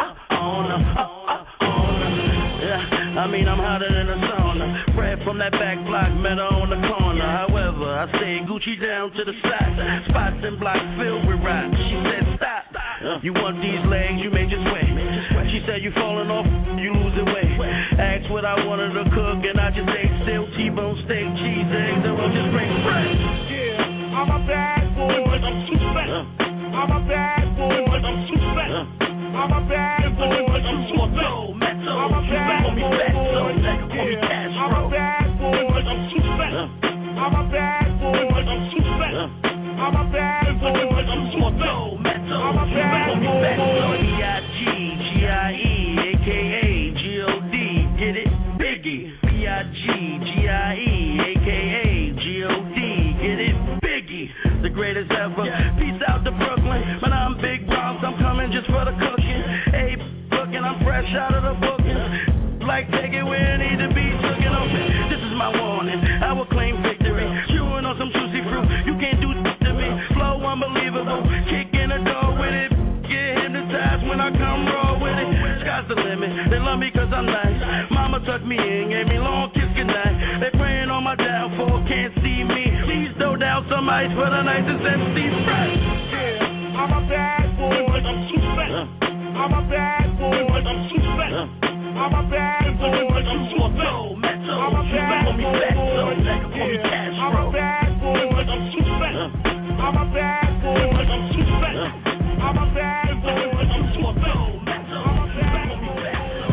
Yeah, I mean, I'm hotter than a sauna. Fred from that back block, met her on the corner. However, I stayed Gucci down to the side. Spots and blocks filled with rocks. She said, stop. You want these legs, you may just wait. She said, you falling off, you losing weight. Asked what I wanted to cook, and I just ate still T-bone steak, cheese, eggs, and we'll just bring fresh. Yeah, I'm a bad boy, I'm too fat. I'm a bad boy, I'm too fat. I'm a bad boy, I'm too fat. I'm a bad boy, yeah. I'm a bad boy, I'm too fat. I'm a bad boy, I'm too fat. I'm a bad boy, I'm too fat. I'm a bad boy. B-I-G-G-I-E, a.k.a. G-O-D, get it? Biggie. B-I-G-G-I-E, a.k.a. G-O-D, get it? Biggie. The greatest ever. Peace out to Brooklyn. When I'm Big Bronx, I'm coming just for the cooking. Hey, booking, I'm fresh out of the booking. Like take it where it need to be, looking open. This is my warning, I will claim victory. Chewing on some juicy fruit, you can't do to me. Flow unbelievable, kick in the door with it. Get hypnotized when I come raw with it. Sky's the limit, they love me cause I'm nice. Mama tucked me in, gave me long kiss goodnight. They praying on my downfall, can't see me. Please throw down some ice for the nicest MC fresh. Yeah, I'm a bad boy, I'm too fat. I'm a bad boy, I'm too fat. I'm a bad boy, I'm too fat. I'm a bad boy, yeah. I'm a bad boy, I'm too fat. I'm a bad boy, I'm too fat. I'm a bad boy, I'm too fat. I'm a bad boy.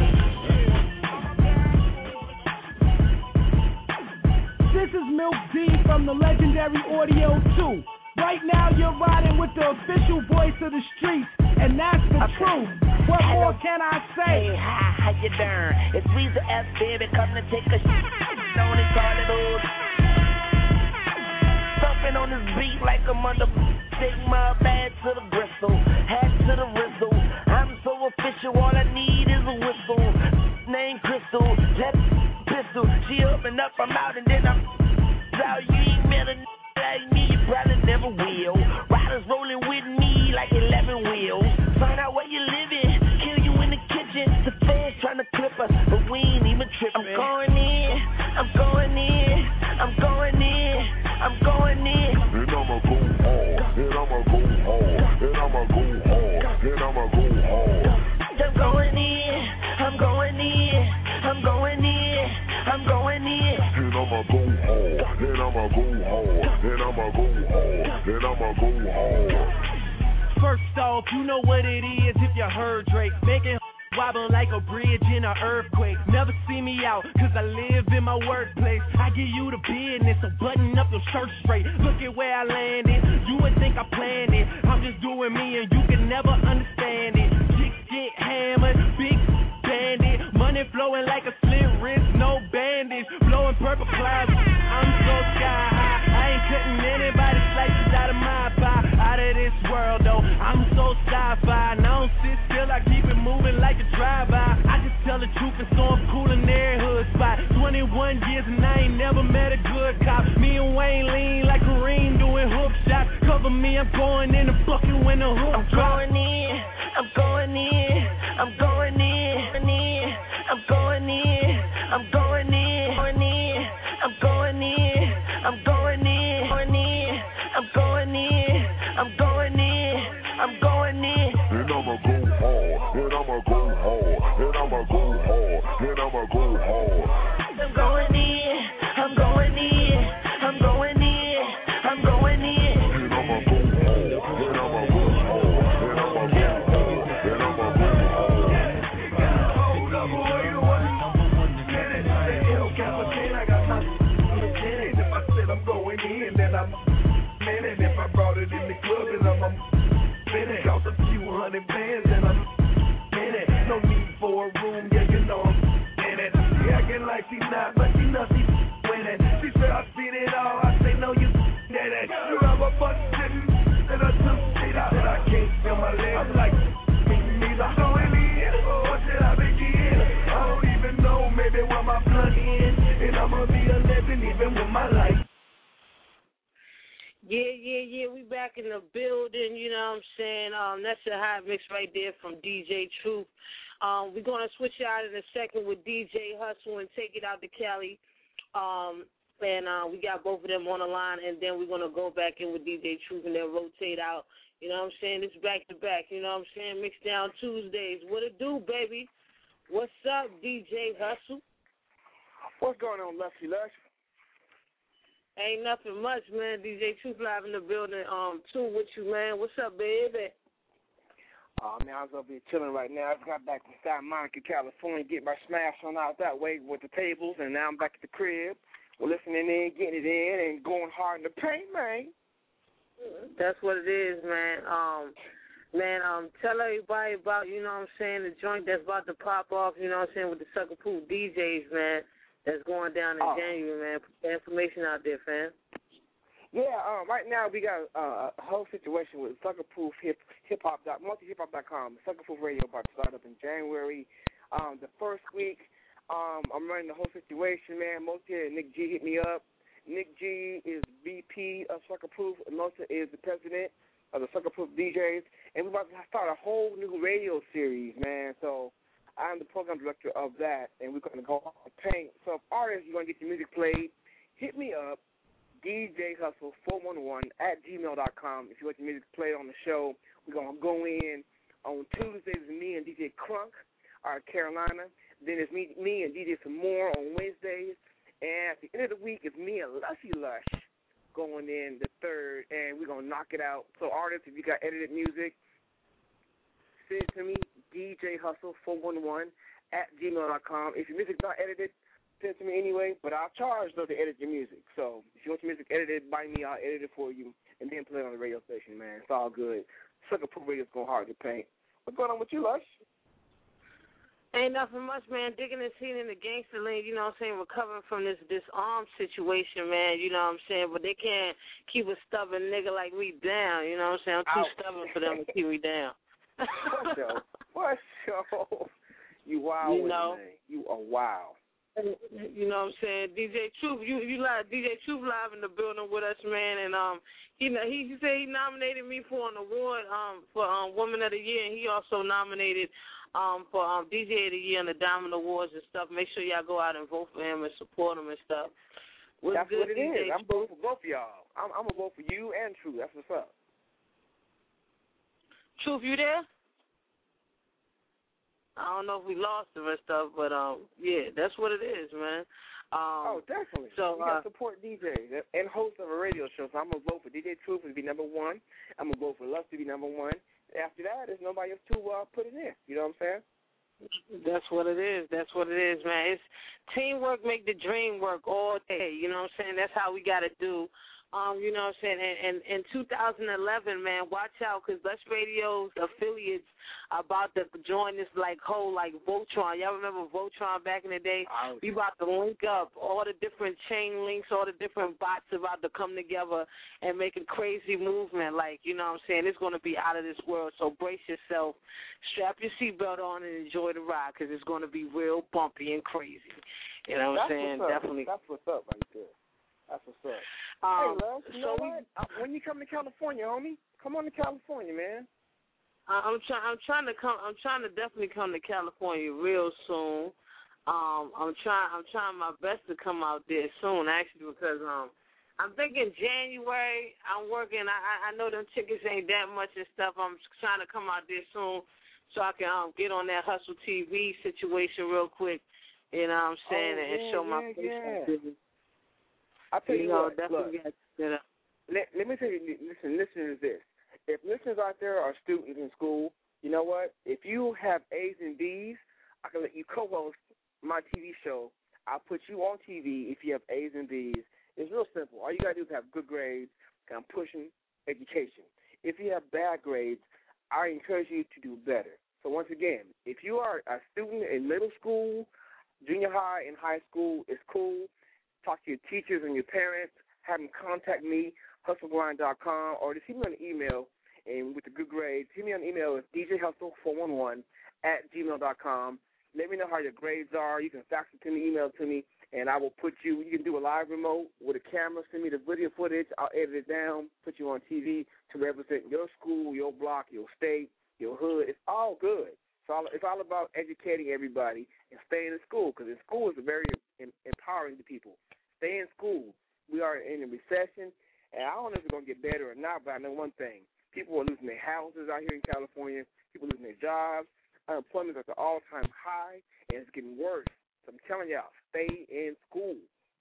This is Milk D from the legendary Audio 2. Right now you're riding with the official voice of the streets, and that's the truth. What more can I say? Hey, hi, how you doing? It's Weezer F, baby, come to take a shit on this carnival. Thumping on this beat like a mother stigma, bad to the bristle, hat to the rizzle. I'm so official, all I need is a whistle. Name Crystal, that pistol. She up and up, I'm out, and then I'm out. You ain't met a like me, you probably never will. Riders rolling with me like 11 wheels. Find out where you living, kill you in the kitchen. The fans trying to clip us, but we ain't even tripping. I'm going in, I'm going in, I'm going in, I'm going in. And I'ma go hard, and I'ma go hard, and I'ma go hard, and I'ma go hard. I'm going in, I'm going in, I'm I'ma go hard, and I'ma go hard, and I'ma go hard. First off, you know what it is if you heard Drake. Making wobble like a bridge in an earthquake. Never see me out, cause I live in my workplace. I give you the business, so button up your shirt straight. Look at where I landed, you would think I planned it. I'm just doing me and you can never understand it. Chicks get hammered, big bandit. Money flowing like a slit wrist, no bandage. Blowing purple clouds, I'm so sky high. I ain't cutting anybody's slices out of my pie. Out of this world though, I'm so sci-fi. And I don't sit still, I keep it moving like a drive-by. I just tell the truth and so I'm cool in their hood spot. 21 years and I ain't never met a good cop. Me and Wayne lean like Kareem doing hook shots. Cover me, I'm going in the bucket when the hook drops. I'm going in, I'm going in, I'm going in, I'm going in, I'm going in, I'm going in, I'm going in, I'm going in, I'm going in, I'm going in. And I'ma go hard, and I'ma go hard, and I'ma go hard, and I'ma go hard. I'm going in, I'm going in, I'm going in, I'm going in. And I'ma go hard, and I'ma go hard, and I'ma go hard, and I'ma go hard. Hold up, boy, you want minute? El Capitan, I got my minute. If I said I'm going in, then I'm minute. If I brought it in the club, then I'm a minute. Cost a few hundred bands, and I'm minute. No need for a room, yeah, you know I'm minute. She acting like she's not, but she knows she's winning. She said I spit it all, I say no, you did it. You have a butt sitting, and I took it out, and I can't feel my legs. I'm like, me neither. Going in, or should I begin? I don't even know, maybe where my plug in, and I'ma be a legend even with my life. Yeah, we back in the building, you know what I'm saying? That's a hot mix right there from DJ Truth. We're going to switch out in a second with DJ Hustle and take it out to Cali. We got both of them on the line, and then we're going to go back in with DJ Truth and then rotate out. You know what I'm saying? It's back to back, you know what I'm saying? Mix Down Tuesdays. What it do, baby? What's up, DJ Hustle? What's going on, Lushy Lush? Ain't nothing much, man. DJ Truth live in the building. Too with you, man. What's up, baby? Man, I was over here chilling right now. I just got back from Santa Monica, California, get my smash on out that way with the tables, and now I'm back at the crib. We're listening in, getting it in, and going hard in the paint, man. That's what it is, man. Tell everybody about, you know what I'm saying, the joint that's about to pop off, you know what I'm saying, with the Sucker Proof DJs, man. That's going down in January, man. Put the information out there, fam. Yeah, right now we got a whole situation with Sucker Proof multi-hip-hop.com. Sucker Proof Radio about to start up in January. The first week, I'm running the whole situation, man. Multi and Nick G hit me up. Nick G is VP of Sucker Proof. Multi is the president of the Sucker Proof DJs. And we're about to start a whole new radio series, man. So I'm the program director of that, and we're going to go on paint. So if artists, you want to get your music played, hit me up, DJHustle411@gmail.com. If you want your music played on the show, we're going to go in on Tuesdays with me and DJ Crunk out of Carolina. Then it's me and DJ Some More on Wednesdays. And at the end of the week, it's me and Lushy Lush going in the third, and we're going to knock it out. So artists, if you got edited music, send it to me, DJHustle411@gmail.com. If your music's not edited, send it to me anyway, but I'll charge, though, to edit your music. So if you want your music edited by me, I'll edit it for you and then play it on the radio station, man. It's all good. Sucker Proof Radio's going hard to paint. What's going on with you, Lush? Ain't nothing much, man. Digging and seeing in the gangster lane, you know what I'm saying, recovering from this armed situation, man, you know what I'm saying, but they can't keep a stubborn nigga like me down, you know what I'm saying? I'm too stubborn for them to keep me down. What show? You wild, you know? Man. You are wild. You know what I'm saying? DJ Truth, you live. DJ Truth live in the building with us, man. And he said he nominated me for an award for Woman of the Year, and he also nominated for DJ of the Year and the Diamond Awards and stuff. Make sure y'all go out and vote for him and support him and stuff. That's good, what it DJ is. I'm voting for both of y'all. I'm gonna vote for you and Truth. That's what's up. Truth, you there? I don't know if we lost him and stuff, but yeah, that's what it is, man. Definitely. So you got to support DJs and host of a radio show. So I'm going to vote for DJ Truth to be number one. I'm going to vote for Lux to be number one. After that, there's nobody else to put it in. You know what I'm saying? That's what it is. That's what it is, man. It's teamwork make the dream work all day. You know what I'm saying? That's how we got to do. You know what I'm saying? And in 2011, man, watch out, because Lush Radio's affiliates are about to join this whole Voltron. Y'all remember Voltron back in the day? We about to link up all the different chain links, all the different bots about to come together and make a crazy movement. You know what I'm saying? It's going to be out of this world. So brace yourself, strap your seatbelt on, and enjoy the ride, because it's going to be real bumpy and crazy. You know what I'm saying? Definitely. That's what's up right there. That's what's up. Hey, Love, you know what? When you come to California, homie, come on to California, man. I'm trying to definitely come to California real soon. I'm trying my best to come out there soon, actually, because I'm thinking January. I'm working. I know them tickets ain't that much and stuff. I'm trying to come out there soon so I can get on that Hustle TV situation real quick. You know what I'm saying, and show my face. I'll tell you what, definitely look, let me tell you, listeners, this. If listeners out there are students in school, you know what? If you have A's and B's, I can let you co-host my TV show. I'll put you on TV if you have A's and B's. It's real simple. All you got to do is have good grades, and I'm pushing education. If you have bad grades, I encourage you to do better. So once again, if you are a student in middle school, junior high, and high school, it's cool. Talk to your teachers and your parents. Have them contact me, hustlegrind.com, or just hit me on an email, and with the good grades, hit me on an email at djhustle411@gmail.com. Let me know how your grades are. You can fax it to me, email it to me, and I will put you. You can do a live remote with a camera. Send me the video footage. I'll edit it down, put you on TV to represent your school, your block, your state, your hood. It's all good. It's all about educating everybody and staying in school, because school is very empowering to people. Stay in school. We are in a recession, and I don't know if it's going to get better or not, but I know one thing. People are losing their houses out here in California. People are losing their jobs. Unemployment is at the all-time high, and it's getting worse. So I'm telling y'all, stay in school.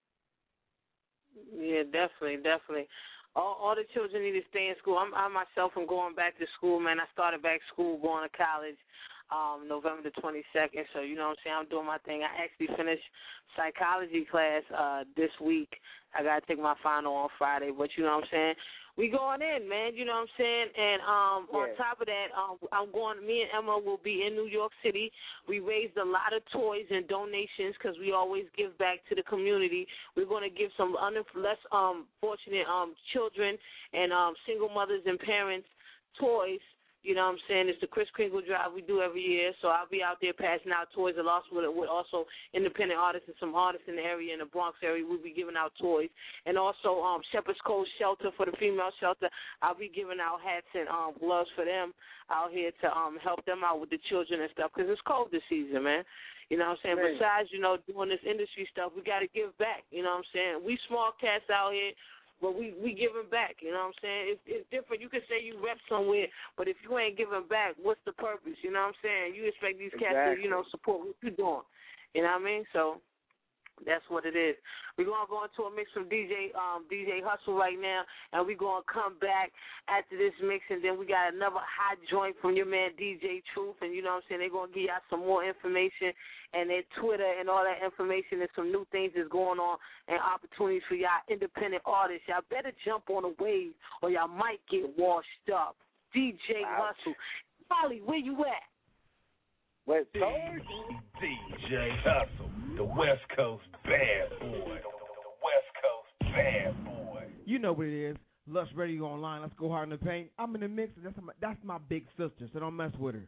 Yeah, definitely. All the children need to stay in school. I myself am going back to school, man. I started back school, going to college November the 22nd. So, you know what I'm saying, I'm doing my thing. I actually finished psychology class this week. I got to take my final on Friday. But, you know what I'm saying, we going in, man. You know what I'm saying? And on top of that, me and Emma will be in New York City. We raised a lot of toys and donations because we always give back to the community. We're going to give some less fortunate children and single mothers and parents toys. You know what I'm saying? It's the Kris Kringle Drive we do every year. So I'll be out there passing out toys and with also independent artists and some artists in the area, in the Bronx area. We'll be giving out toys. And also Shepherd's Cove Shelter for the female shelter. I'll be giving out hats and gloves for them out here to help them out with the children and stuff, because it's cold this season, man. You know what I'm saying? Man. Besides, doing this industry stuff, we got to give back. You know what I'm saying? We small cats out here. But we giving back, you know what I'm saying? It's different. You can say you rep somewhere, but if you ain't giving back, what's the purpose? You know what I'm saying? You expect these cats to, support what you're doing. You know what I mean? So that's what it is. We're going to go into a mix from DJ Hustle right now, and we're going to come back after this mix, and then we got another hot joint from your man DJ Truth, and you know what I'm saying? They're going to give y'all some more information and their Twitter and all that information and some new things that's going on and opportunities for y'all independent artists. Y'all better jump on the wave or y'all might get washed up. DJ Hustle. Molly, where you at? West Coast. DJ Hustle, the West Coast bad boy. The West Coast bad boy. You know what it is. Lush Radio Online. Let's go hard in the paint. I'm in the mix. That's my big sister, so don't mess with her.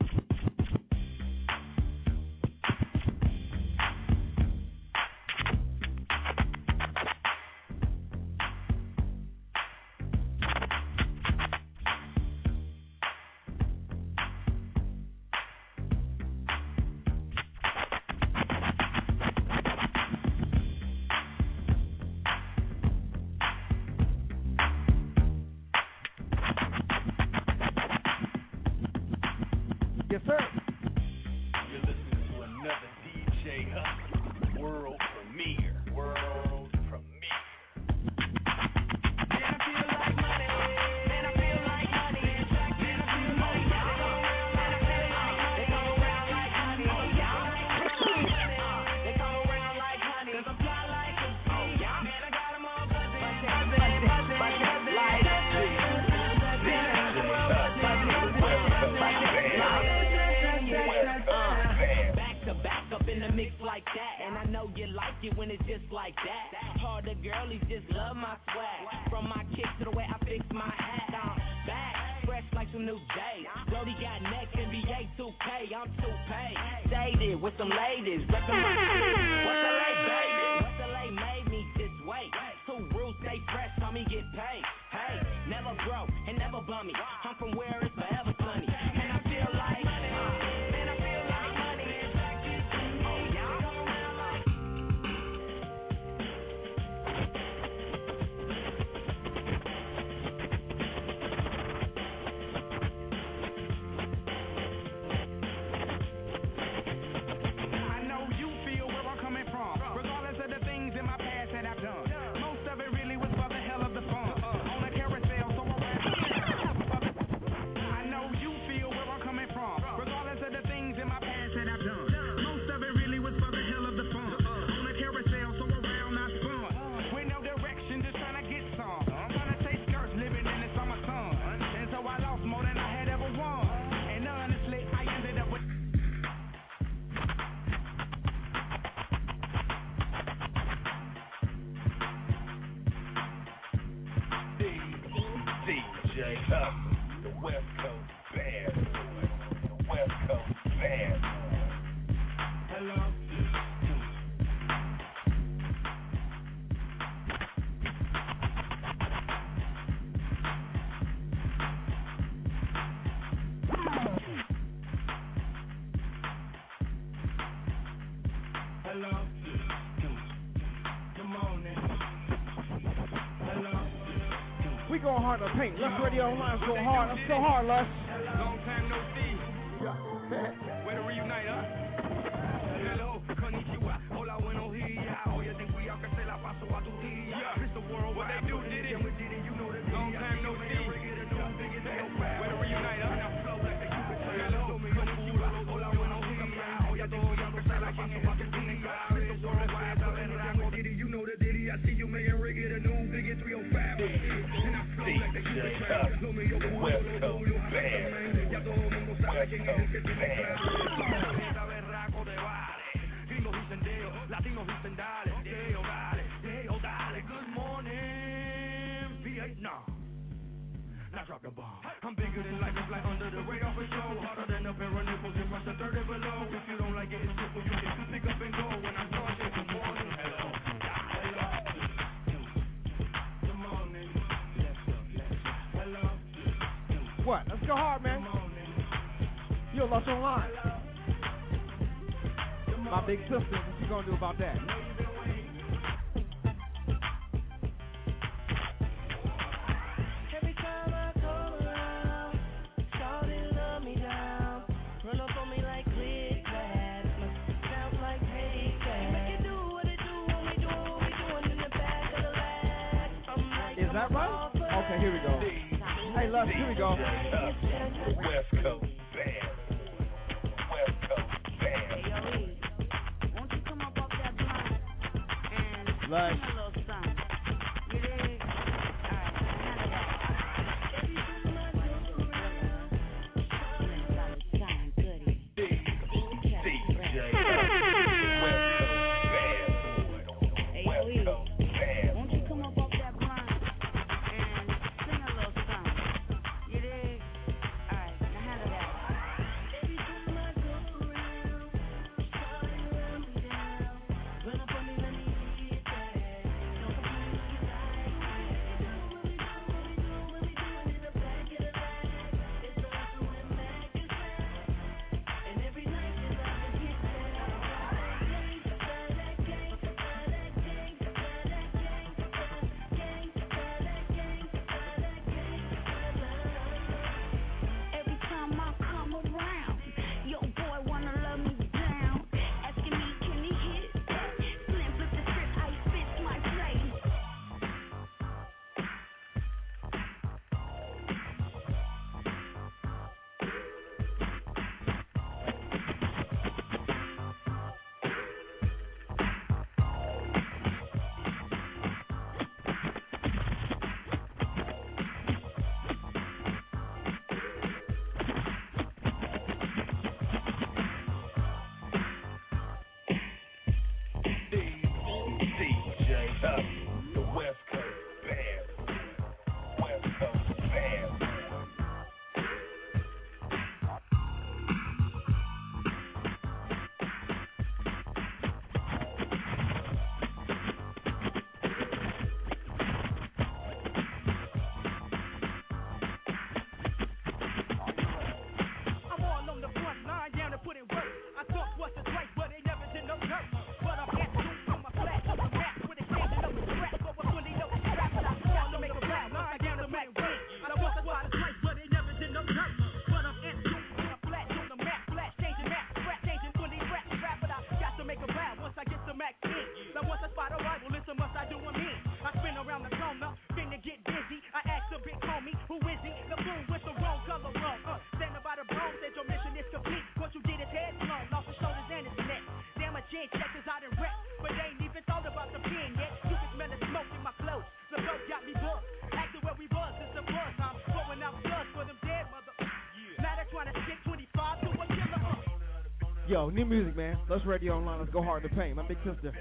Yes, sir. You're listening to another DJ Hustle world premiere. in the mix like that. And I know you like it when it's just like that. All the girlies just love my swag. From my kick to the way I fix my hat. I'm back, fresh like some new J's. Brody got next, NBA 2K, I'm 2K. Dated with some ladies, reppin' my city. What's the late, baby? What's the late made me just wait. Two rules, stay fresh, homie, get paid. Hey, never broke and never bummy. I'm from where it's forever sunny. And I feel like money. Man, I feel like money. Oh, y'all. I know you feel where I'm coming from, regardless of the things in my past that I've done. Most of it really was for the hell of the fun. On a carousel, so I know you feel where I'm coming from, regardless of the things in my past that I've done. Most of it really was for the hell of the fun. On a carousel, so around I spun. With no direction, just trying to get some. Trying to chase skirts, living in the summer sun. And so I lost more than I had ever won. And honestly, I ended up with DJ Hustle, the West Coast Bad Boy, the West Coast Bad Boy. hello. Hello. Good morning. Hello. We going hard on paint. Lush Radio Online is going hard. Let's go hard, Lush. Long time no see. Way to reunite, huh? Hello, konnichiwa. Hola, buenos días. Oye, ten cuidado que se la paso a tu tía. It's the world. What they do, did it. Long time no see. Way to reunite, huh? Hello, konnichiwa. Hola, buenos días. Oye, ten cuidado que se la paso a tu tía. It's the world. You know the ditty. I see you making reggae the new Biggie 305. DJ Hustle, the West Coast Bad Boy, West Coast Bad Latinos dicen dale, dale. Good morning, Vietnam. Now drop the bomb. I'm bigger than life, it's like under the radar for show. Harder than a pair of nipples, it runs to 30 below. If you don't like it, it's simple, you can pick up and go. When I'm done, say good morning, hello. Good morning. Hello. What? Let's go hard, man. Yo, Lush Online. My big sister, what you gonna do about that? Every time I come around, shawty love me down. Run up on me like click clack. Sounds like hey clack. Make it do what it do when we doing in the back of the lag. I'm like Is that right? Okay, here we go. Hey, Lush, here we go. West Coast Bad Boy, West Coast Bad Boy. won't you come up off that blunt and Lush. sing a little something? You dig? DJ Hustle, West Coast Bad Boy, West Coast Bad Boy. Won't you come up off that blunt and sing a little something? You dig? Alright, now handle that. Every time I go around, shawty run me down. Run up on me, let me hit that. get busy. I asked a big homie, who is he? The moon with the wrong color run. Standing by the bone, said your mission is complete. What you did is head blown, lost his shoulders and his neck. Damn, a chin checkers out in rep, but they ain't even thought about the pen yet. You can smell the smoke in my clothes. The blood got me buzzed. Acting where we was since the buzz. I'm throwing out blood for them dead mother. Now they're trying to stick 25 to a killer. Yo, new music, man. Let's Radio Online. Let's go hard in the paint. My big sister.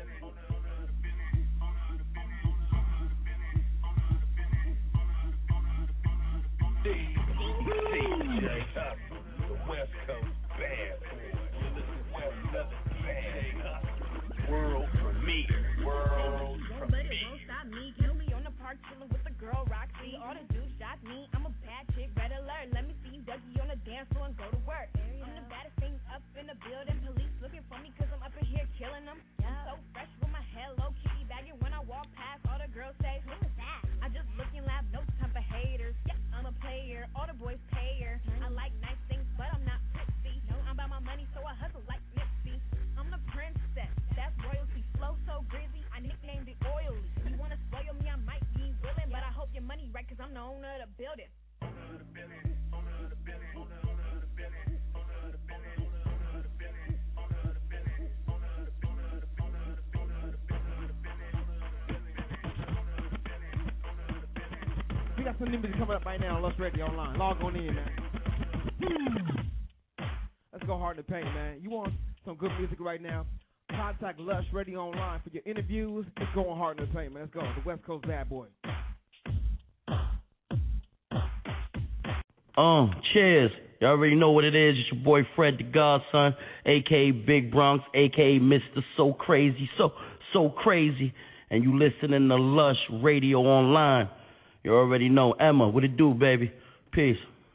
DJ Hustle, the West Coast bad boy. West Coast bad. World premiere. World premiere. Stop me, kill me on the park, chilling with the girl Roxy. All the dudes shot me. I'm a bad chick, red alert. Let me see you Dougie on the dance floor and go to work. I'm the baddest thing up in the building. Police looking for me 'cause I'm up in here killing them. I'm so fresh with my Hello Kitty bagging. When I walk past, all the girls say, "Who is that?" I just look and laugh, no time for haters. Yeah, I'm a player, all the boys pay her. I like nice things, but I'm not tipsy. No, I'm about my money, so I hustle like Nipsey. I'm the princess, that's royalty. Flow so grizzy, I nicknamed it oily. You wanna spoil me, I might be willing, but I hope your money right, 'cause I'm the owner of the building. We got some new music coming up right now on Lust Radio Online. Log on in, man. Let's go hard in the paint, man. You want some good music right now? Contact Lust Radio Online for your interviews. It's going hard in the paint, man. Let's go. The West Coast bad boy. Cheers. You already know what it is. It's your boy Fred the Godson, a.k.a. Big Bronx, a.k.a. Mr. So Crazy, so crazy. And you listening to Lush Radio Online. You already know. Emma, what it do, baby? Peace.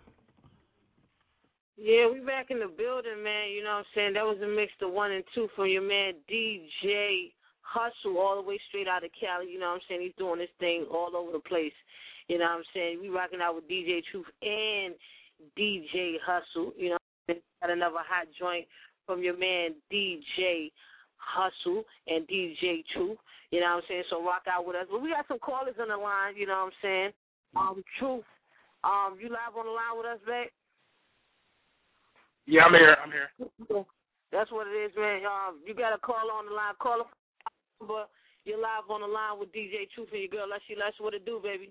Yeah, we back in the building, man. You know what I'm saying? That was a mix of 1 and 2 from your man DJ Hustle, all the way straight out of Cali. You know what I'm saying? He's doing this thing all over the place. You know what I'm saying? We rocking out with DJ Truth and DJ Hustle. You know what I'm saying? Got another hot joint from your man DJ Hustle and DJ Truth. You know what I'm saying? So rock out with us. But we got some callers on the line, you know what I'm saying? Truth, you live on the line with us, babe? Yeah, I'm here. That's what it is, man. You got a call on the line. Call a number. You're live on the line with DJ Truth and your girl, Leshy Lesh. What it do, baby?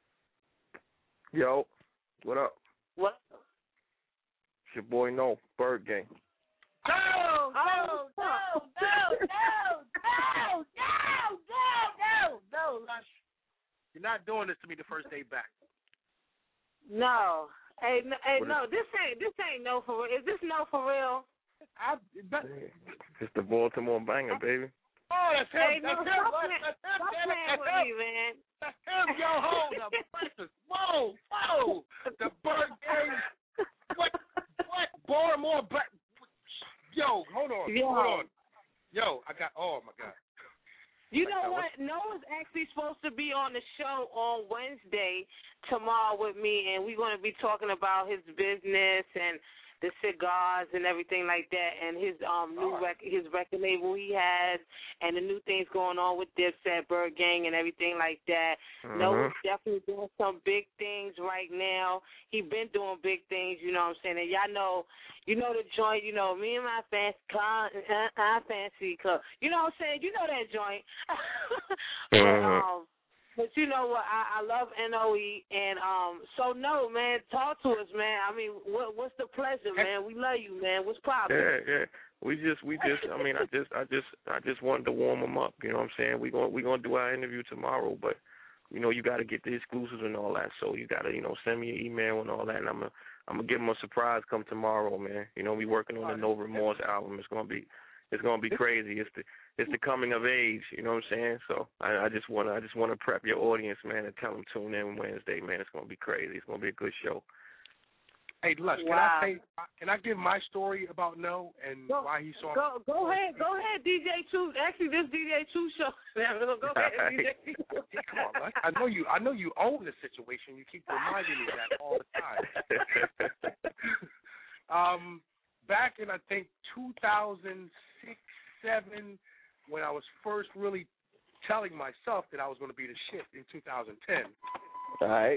Yo, what up? What? It's your boy No, Bird Gang. No, Lush. You're not doing this to me the first day back. No. Hey, no, this ain't No for real. Is this No for real? It's the Baltimore Banger, baby. Oh, that's him. Hey, that's no, him. stop That's him. playing with me, man. That's him. Yo, hold up. Whoa. The Bird Gang. What? Baltimore back. Yo, hold on. Yo, I got. Oh my God. You know what? Noah's actually supposed to be on the show on Wednesday tomorrow with me, and we're going to be talking about his business and the cigars and everything like that, and his his record label he has, and the new things going on with Dipset, Bird Gang, and everything like that. Noah's definitely doing some big things right now. He been doing big things, you know what I'm saying? And y'all know, you know the joint, you know, me and my fancy club, you know what I'm saying? You know that joint. But you know what? I love NOE, and so no, man, talk to us, man. I mean, what's the pleasure, man? We love you, man. What's poppin'? Yeah. We just. I mean, I just wanted to warm them up. You know what I'm saying? We gonna do our interview tomorrow, but you know, you got to get the exclusives and all that. So you got to, you know, send me an email and all that, and I'm gonna give them a surprise come tomorrow, man. You know, we working on the No Remorse album. It's gonna be crazy. It's the coming of age, you know what I'm saying? So I just wanna prep your audience, man, and tell them tune in Wednesday, man. It's gonna be crazy. It's gonna be a good show. Hey, Lush, can I give my story about No and why he saw? Go ahead, DJ Truth. Actually, this DJ Truth show. Go ahead, DJ. Come on, Lush. I know you own the situation. You keep reminding me of that all the time. Back in I think 2006, 2007, when I was first really telling myself that I was going to be the shit in 2010, All right.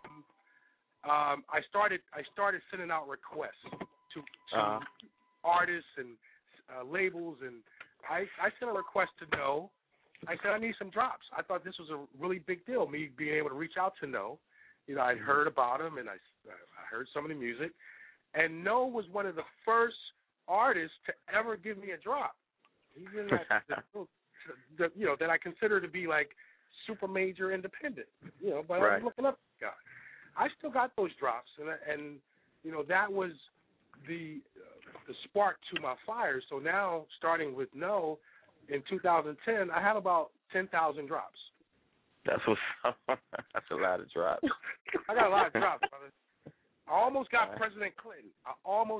I started sending out requests to artists and labels, and I sent a request to No. I said I need some drops. I thought this was a really big deal, me being able to reach out to No. You know, I'd heard about him, and I heard some of the music, and No was one of the first artists to ever give me a drop. He's in that, you know, that I consider to be like super major independent. You know, but I was looking up this guy. I still got those drops, and you know, that was the spark to my fire. So now, starting with No, in 2010, I have about 10,000 drops. That's that's a lot of drops. I got a lot of drops, brother. I almost got President Clinton. But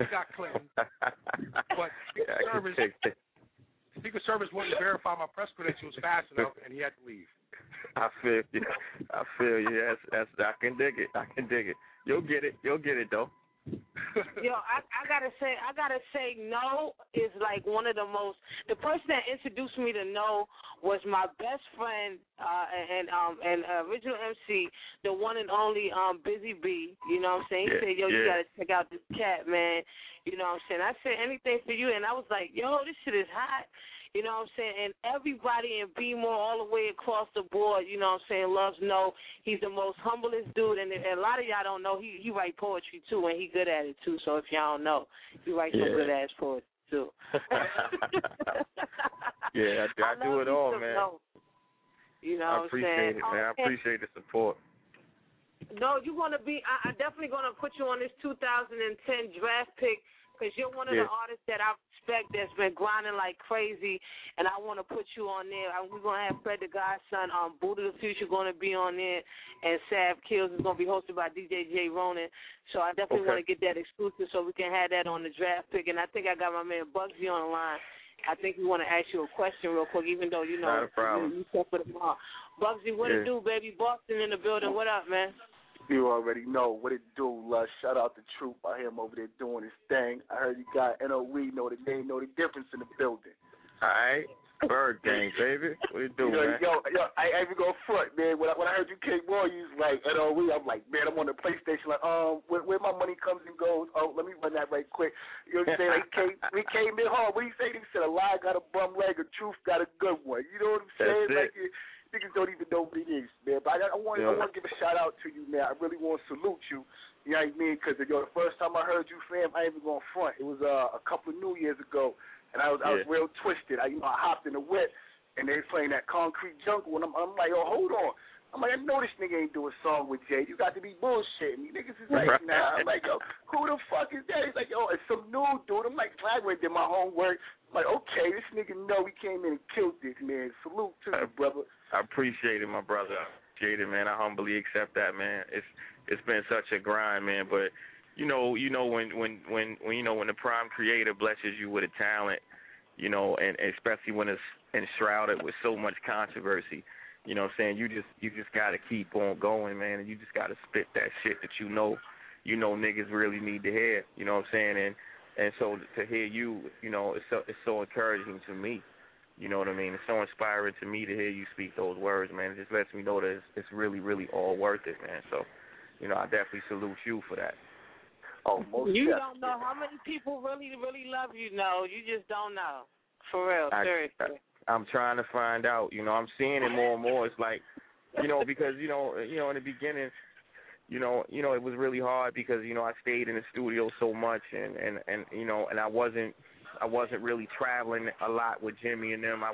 Secret Service wouldn't verify my press credentials fast enough, and he had to leave. I feel you. Yes, I can dig it. You'll get it though. Yo, I gotta say, No is like one of the most. The person that introduced me to No was my best friend and original MC, the one and only Busy B. You know what I'm saying? He said, "Yo, you gotta check out this cat, man." You know what I'm saying? I said anything for you, and I was like, "Yo, this shit is hot." You know what I'm saying? And everybody in B-More all the way across the board, you know what I'm saying, loves No. He's the most humblest dude, and a lot of y'all don't know, he write poetry, too, and he good at it, too. So if y'all don't know, he writes some good-ass poetry, too. I do it all, man. No. You know what I'm saying? I appreciate it, man. I appreciate the support. No, you're going to be, I'm definitely going to put you on this 2010 draft pick, because you're one of the artists that I respect that's been grinding like crazy, and I want to put you on there. We're going to have Fred the Godson, Buddha the Future going to be on there, and Sav Kills is going to be hosted by DJ J. Ronan. So I definitely want to get that exclusive so we can have that on the draft pick. And I think I got my man Bugsy on the line. I think we want to ask you a question real quick, even though, you know, you set for the bar. Bugsy, what it do, baby? Boston in the building. What up, man? You already know what it do, Lush. Shout out to Troop. I hear him over there doing his thing. I heard you got NOE, know the name, know the difference in the building. All right. Bird gang, baby. What it do, man? Yo, I ain't even go front, man. When I heard you came on, you was like, NOE, I'm like, man, I'm on the PlayStation, like, where my money comes and goes, let me run that right quick. You know what I'm saying? We came in hard. What do you say? They said a lie got a bum leg, a truth got a good one. You know what I'm saying? That's it. Niggas don't even know what it is, man. But I want to give a shout out to you, man. I really want to salute you. You know what I mean? Because the first time I heard you, fam, I ain't even going front. It was a couple of New Years ago, and I was real twisted. I hopped in the whip, and they was playing that Concrete Jungle, and I'm like, oh, hold on. I'm like, I know this nigga ain't do a song with Jay. You got to be bullshitting. You niggas is like, nah. I'm like, yo, who the fuck is that? He's like, yo, it's some new dude. I'm like, I went and did my homework. I'm like, okay, this nigga know he came in and killed this, man. Salute to you, brother. I appreciate it, my brother. I appreciate it, man. I humbly accept that, man. It's been such a grind, man. But you know when the prime creator blesses you with a talent, you know, and especially when it's enshrouded with so much controversy, you know what I'm saying, you just gotta keep on going, man, and you just gotta spit that shit that you know niggas really need to hear. You know what I'm saying? And so to hear you, you know, it's so encouraging to me. You know what I mean? It's so inspiring to me to hear you speak those words, man. It just lets me know that it's really, really all worth it, man. So, you know, I definitely salute you for that. Oh, most you don't know how many people really, really love you. No, you just don't know. For real, seriously. I'm trying to find out. You know, I'm seeing it more and more. It's like, you know, because you know, in the beginning, you know, it was really hard because you know I stayed in the studio so much, and you know, and I wasn't really traveling a lot with Jimmy and them. I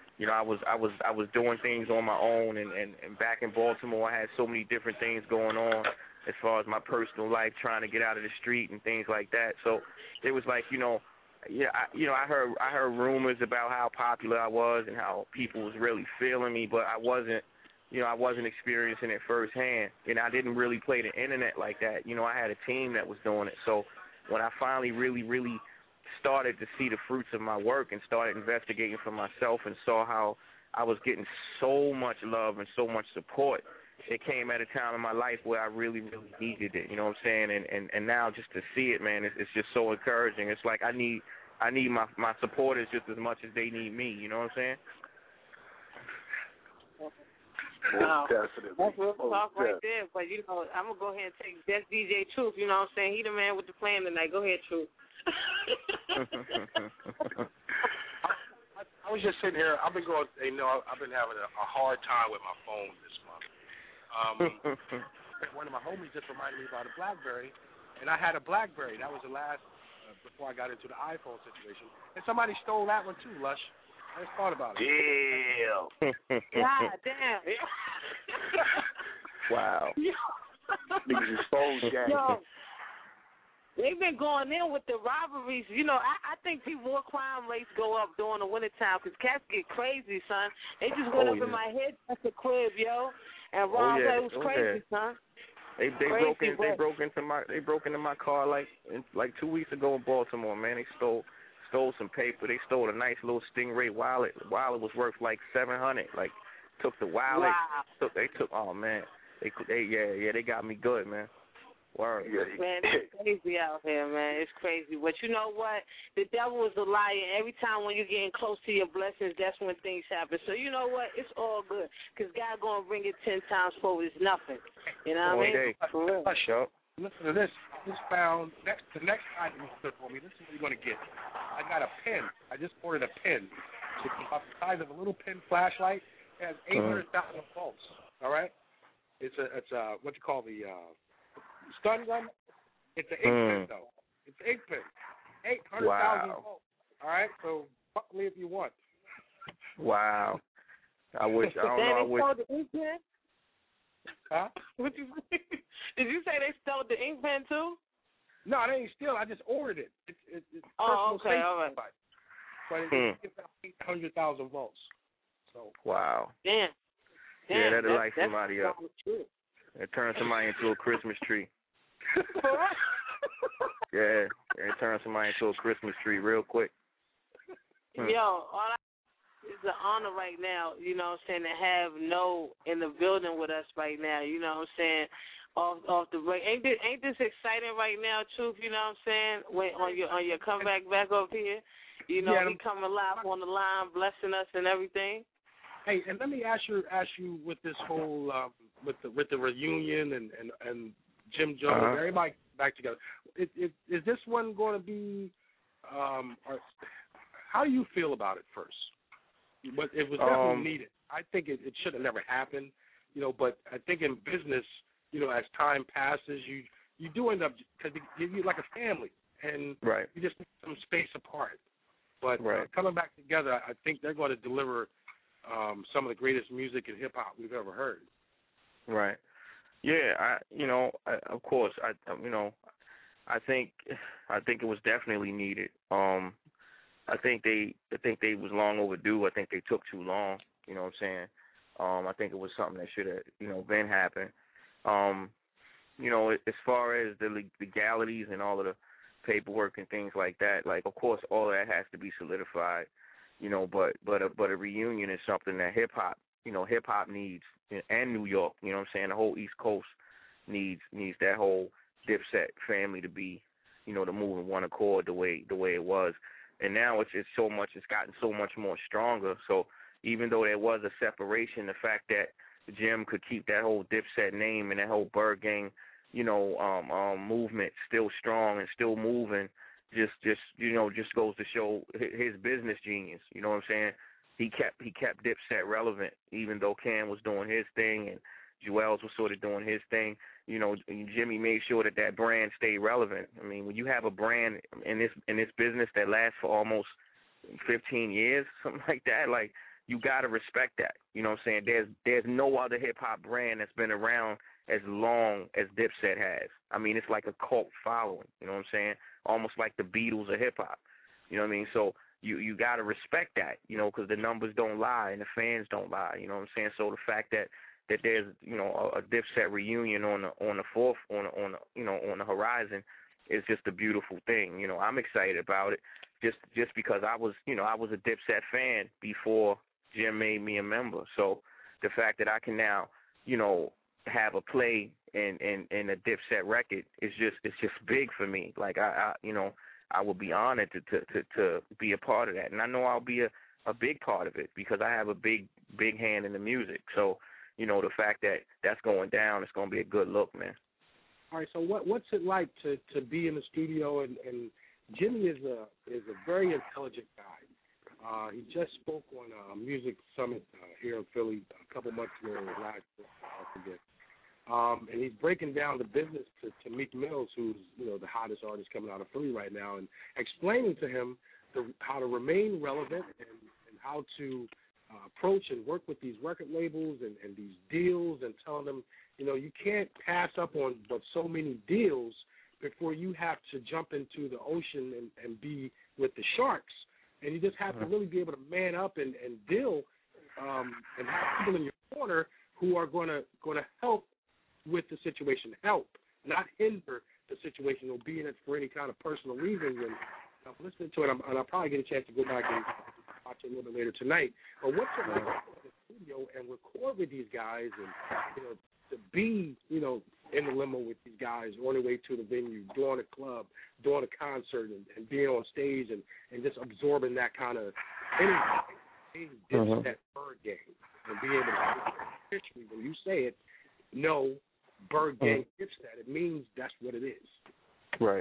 was doing things on my own, and back in Baltimore, I had so many different things going on as far as my personal life, trying to get out of the street and things like that. So it was like, you know, I heard rumors about how popular I was and how people was really feeling me, but I wasn't experiencing it firsthand, and I didn't really play the internet like that. You know, I had a team that was doing it. So when I finally really, really started to see the fruits of my work and started investigating for myself and saw how I was getting so much love and so much support, it came at a time in my life where I really, really needed it. You know what I'm saying? And now just to see it, man, it's just so encouraging. It's like I need my supporters just as much as they need me. You know what I'm saying? Definitely. That's real talk right there. But, you know, I'm going to go ahead and take that's DJ Truth. You know what I'm saying? He the man with the plan tonight. Go ahead, Truth. I was just sitting here. I've been having a hard time with my phone this month. One of my homies just reminded me about a BlackBerry, and I had a BlackBerry. That was the last before I got into the iPhone situation, and somebody stole that one too, Lush. I just thought about it. Damn. God damn. Wow. Niggas exposed gang. Yo, they've been going in with the robberies. You know, I think more crime rates go up during the wintertime because cats get crazy, son. They just went up in my head at the crib, yo, and robbed. It was crazy, son. They broke into my car like 2 weeks ago in Baltimore, man. They stole some paper. They stole a nice little Stingray wallet. The wallet was worth like $700. Like, took the wallet. Wow. They took. Oh man. They got me good, man. Word. Man, it's crazy out here, man. It's crazy. But you know what? The devil is a liar. Every time when you're getting close to your blessings, that's when things happen. So you know what? It's all good. Because God going to bring it 10 times forward. It's nothing. You know what I mean? For real. Listen to this. I just found the next item you put for me. This is what you're going to get. I got a pen. I just ordered a pen. It's about the size of a little pen flashlight. It has 800,000 volts. All right? It's a what you call the stun gun. It's an ink pen though. It's an ink pen. 800,000 volts. All right, so fuck me if you want. Wow. I wish. I don't know. I wish. The ink pen? Huh? What you? Did you say they stole the ink pen too? No, they ain't steal. I just ordered it. It's oh, okay, all right. But it's about 800,000 volts. So. Wow. Damn. Yeah, that'll light somebody up. It turns somebody into a Christmas tree. Yeah, it turns somebody into a Christmas tree real quick. Yo, it's an honor right now, you know what I'm saying, to have No in the building with us right now, you know what I'm saying, off the break. Ain't this exciting right now, Truth, you know what I'm saying, on your comeback back up here? You know, he coming live on the line, blessing us and everything. Hey, and let me ask you with this whole with the reunion and Jim Jones, everybody back together. Is this one going to be? Or how do you feel about it first? But it was definitely needed. I think it should have never happened, you know. But I think in business, you know, as time passes, you do end up because you're like a family, and you just need some space apart. But coming back together, I think they're going to deliver some of the greatest music in hip hop we've ever heard. Right. Yeah. Of course. I think it was definitely needed. I think they was long overdue. I think they took too long. You know what I'm saying? I think it was something that should have, been happened. As far as the legalities and all of the paperwork and things like that, like of course all of that has to be solidified. But a reunion is something that hip hop needs, and New York. You know what I'm saying? The whole East Coast needs that whole Dipset family to be, to move in one accord the way it was. And now it's gotten so much more stronger. So even though there was a separation, the fact that Jim could keep that whole Dipset name and that whole Bird Gang, movement still strong and still moving, just goes to show his business genius. You know what I'm saying? He kept Dipset relevant, even though Cam was doing his thing and Juelz was sort of doing his thing. Jimmy made sure that brand stayed relevant. I mean, when you have a brand in this business that lasts for almost 15 years, something like that, like you gotta respect that. You know what I'm saying? There's no other hip hop brand that's been around as long as Dipset has. I mean, it's like a cult following. You know what I'm saying? Almost like the Beatles of hip hop. You know what I mean? So you gotta respect that. Because the numbers don't lie and the fans don't lie. You know what I'm saying? So the fact that there's a Dipset reunion on the horizon is just a beautiful thing. I'm excited about it just because I was a Dipset fan before Jim made me a member. So the fact that I can now have a play in a Dipset record it's just big for me. Like I would be honored to be a part of that, and I know I'll be a big part of it because I have a big hand in the music. So the fact that that's going down, it's going to be a good look, man. All right, so what's it like to be in the studio? And Jimmy is a very intelligent guy. He just spoke on a music summit here in Philly a couple months ago, last year, I forget. And he's breaking down the business to Meek Mills, who's the hottest artist coming out of Philly right now, and explaining to him how to remain relevant and how to approach and work with these record labels and these deals, and telling them, you can't pass up on but so many deals before you have to jump into the ocean and be with the sharks. And you just have to really be able to man up and deal and have people in your corner who are going to help with the situation, help, not hinder the situation or be in it for any kind of personal reasons. And I'm listening to it, and I'll probably get a chance to go back and watch it a little bit later tonight. But what's it like to go in the studio and record with these guys, and to be in the limo with these guys on their way to the venue, doing a club, doing a concert, and being on stage and just absorbing that kind of energy, that Bird Gang, and being able to history when you say it, no. Bird Gang gets that. It means that's what it is. Right.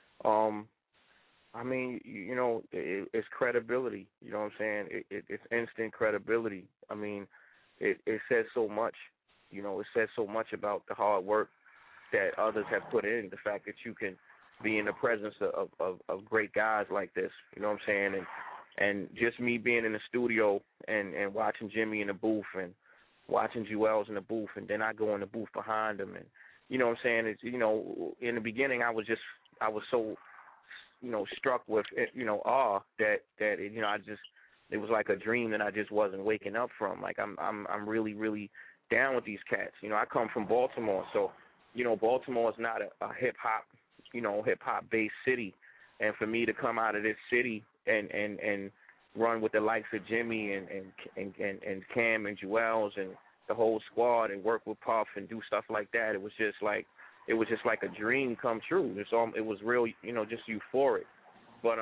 I mean, it's credibility. You know what I'm saying? It's instant credibility. I mean, it says so much. It says so much about the hard work that others have put in, the fact that you can be in the presence of great guys like this. You know what I'm saying? And just me being in the studio and watching Jimmy in the booth and watching Jewels in the booth, and then I go in the booth behind him, and you know what I'm saying, it's, in the beginning I was so struck with awe that it was like a dream that I just wasn't waking up from. Like I'm really, really down with these cats. I come from Baltimore, so Baltimore is not a hip hop based city, and for me to come out of this city and run with the likes of Jimmy and Cam and Jewels and the whole squad and work with Puff and do stuff like that, it was just like a dream come true. It was real, just euphoric. But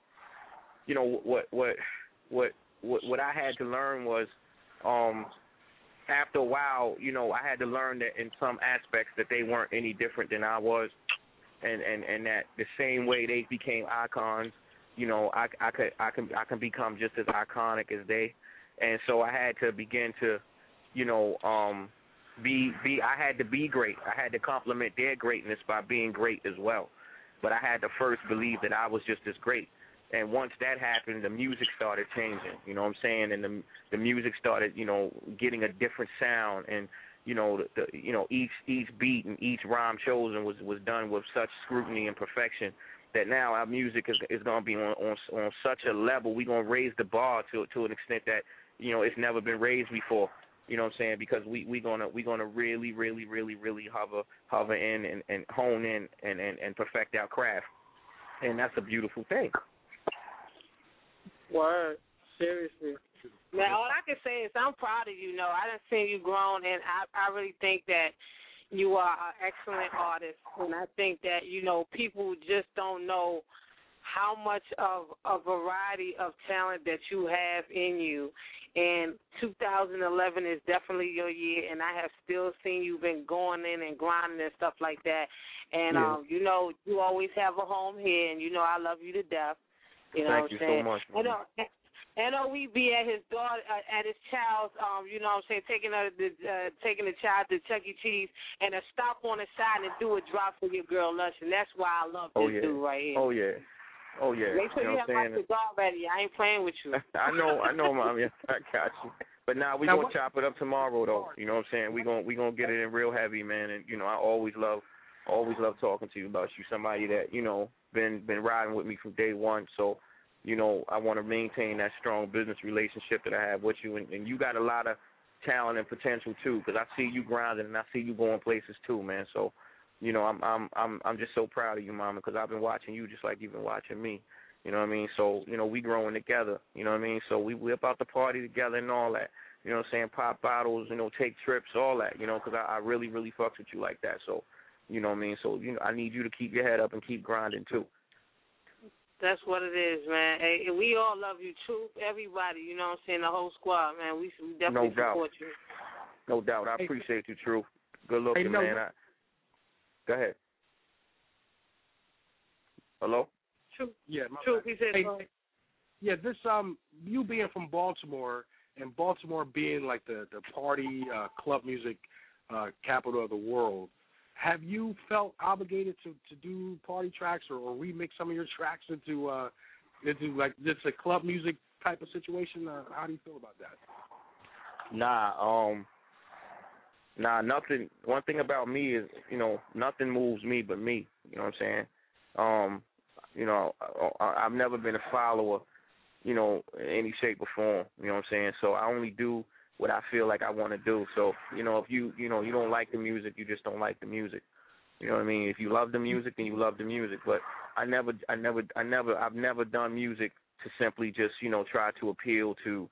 what I had to learn was after a while, I had to learn that in some aspects that they weren't any different than I was, and that the same way they became icons, I can become just as iconic as they. And so I had to begin to, I had to be great. I had to compliment their greatness by being great as well. But I had to first believe that I was just as great. And once that happened, the music started changing, you know what I'm saying? And the music started, getting a different sound. And, each beat and each rhyme chosen was done with such scrutiny and perfection that now our music is going to be on such a level. We're going to raise the bar to an extent that, it's never been raised before. You know what I'm saying? Because we're gonna really, really, really, really hover in and hone in and perfect our craft. And that's a beautiful thing. Word. Seriously. Now, all I can say is I'm proud of you. I done seen you grown, and I really think that you are an excellent artist. And I think that, people just don't know how much of a variety of talent that you have in you. And 2011 is definitely your year, and I have still seen you been going in and grinding and stuff like that. And, you always have a home here, and I love you to death. Thank you so much, man. we be at his daughter, at his child's, taking the child to Chuck E. Cheese, and a stop on the side and do a drop for your girl Lush, and that's why I love this dude right here. Oh yeah. Make sure you have my cigar ready. I ain't playing with you. I know, Mommy. I got you. But now we gonna chop it up tomorrow, though. You know what I'm saying? We gonna get it in real heavy, man. And I always love talking to you about you. Somebody that been riding with me from day one. So I want to maintain that strong business relationship that I have with you. And you got a lot of talent and potential too, because I see you grinding and I see you going places too, man. So. I'm just so proud of you, Mama, because I've been watching you just like you've been watching me. You know what I mean? So, we growing together. You know what I mean? So we about to party together and all that. You know what I'm saying? Pop bottles, take trips, all that, because I really, really fucks with you like that. So, you know what I mean? So, I need you to keep your head up and keep grinding, too. That's what it is, man. Hey, we all love you, too. Everybody, the whole squad, man. We definitely support you. No doubt. I appreciate you, Truth. Good looking, man. Go ahead. Hello? Truth. Yeah, Truth. He said. Yeah, this you being from Baltimore and Baltimore being like the party club music capital of the world, have you felt obligated to do party tracks or remix some of your tracks into like just a club music type of situation? How do you feel about that? Nah, nothing. One thing about me is, nothing moves me but me. You know what I'm saying? I've never been a follower, in any shape or form. You know what I'm saying? So I only do what I feel like I want to do. So, if you don't like the music, you just don't like the music. You know what I mean? If you love the music, then you love the music. But I've never done music to simply just, try to appeal to,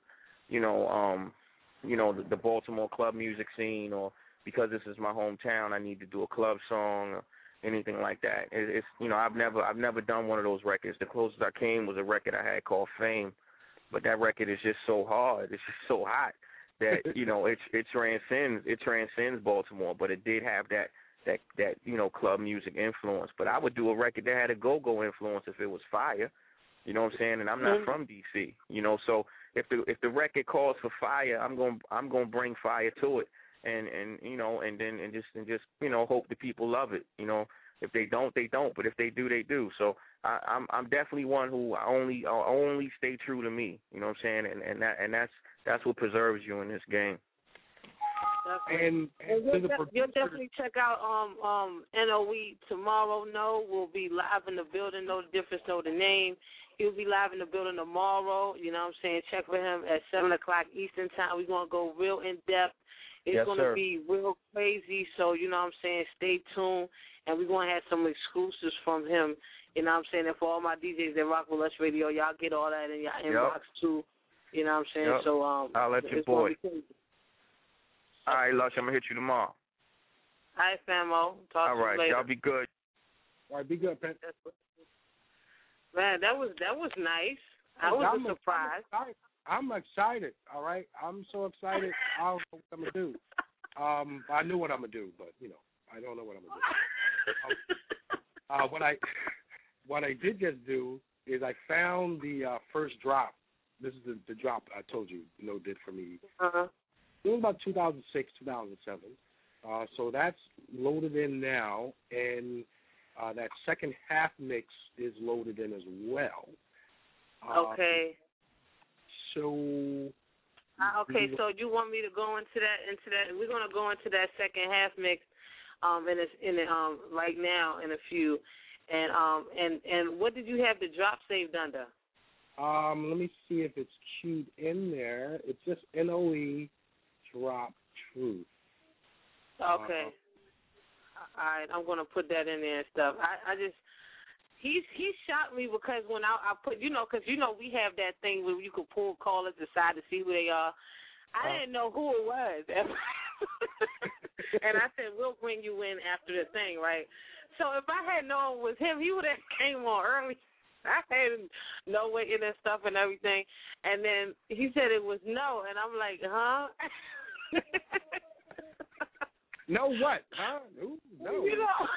the Baltimore club music scene, or because this is my hometown, I need to do a club song or anything like that. It's I've never done one of those records. The closest I came was a record I had called Fame, but that record is just so hard. It's just so hot that it transcends Baltimore. But it did have that club music influence. But I would do a record that had a go-go influence if it was fire. You know what I'm saying? And I'm not from DC. So if the record calls for fire, I'm gonna bring fire to it, and just hope the people love it. If they don't, they don't. But if they do, they do. So I'm definitely one who only stay true to me. You know what I'm saying? And that's what preserves you in this game. And you'll definitely check out NOE tomorrow. No, we'll be live in the building. Know the difference, know the name. He'll be live in the building tomorrow. You know what I'm saying? Check for him at 7 o'clock Eastern time. We're going to go real in-depth. It's going to be real crazy. So, you know what I'm saying? Stay tuned. And we're going to have some exclusives from him. You know what I'm saying? And for all my DJs that rock with Lush Radio, y'all get all that in your inbox too. You know what I'm saying? Yep. So I'll let your boy. All right, Lush, I'm going to hit you tomorrow. All right, Famo. Talk to you later. Y'all be good. All right, be good, Pat. Man, that was nice. I was surprised. I'm excited, all right? I'm so excited. I don't know what I'm going to do. I knew what I'm going to do, but, I don't know what I'm going to do. What I did just do is I found the first drop. This is the drop I told you, did for me. Uh-huh. It was about 2006, 2007. So that's loaded in now, and that second half mix is loaded in as well. Okay. So. Okay, so you want me to go into that? We're gonna go into that second half mix, right now in a few, and what did you have the drop saved under? Let me see if it's queued in there. It's just NOE drop Truth. Okay. All right, I'm gonna put that in there and stuff. I just. He shocked me because when I put, because we have that thing where you could pull callers aside to see who they are. I didn't know who it was. And I said, we'll bring you in after the thing, right? So if I had known it was him, he would have came on early. I had no way in and stuff and everything. And then he said it was no, and I'm like, huh? No what? Huh? No.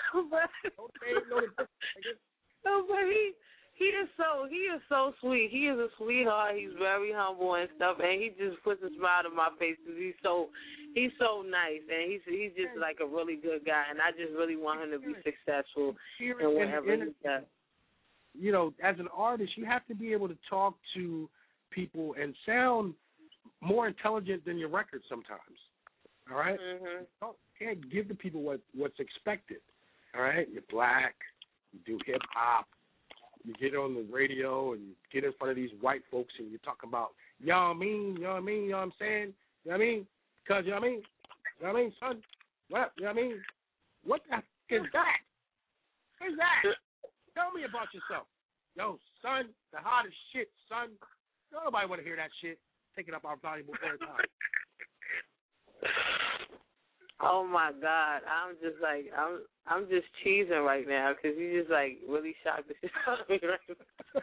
No, but he is so sweet. He is a sweetheart. He's very humble and stuff, and he just puts a smile on my face because he's so nice, and he's just like a really good guy, and I just really want him to be successful in whatever he does. As an artist, you have to be able to talk to people and sound more intelligent than your record sometimes. All right? Mm-hmm. You can't give the people what's expected. All right? You're black. You do hip-hop, you get on the radio and you get in front of these white folks and you talk about, you know what I mean, you know what I'm saying, you know what I mean, because, you know what I mean, son, what, you know what I mean, what the heck is that? What is that? Tell me about yourself. Yo, son, the hottest shit, son. Nobody want to hear that shit, taking up our valuable airtime. Oh my God, I'm just like I'm just cheesing right now because you just like really shocked the shit out of me right now.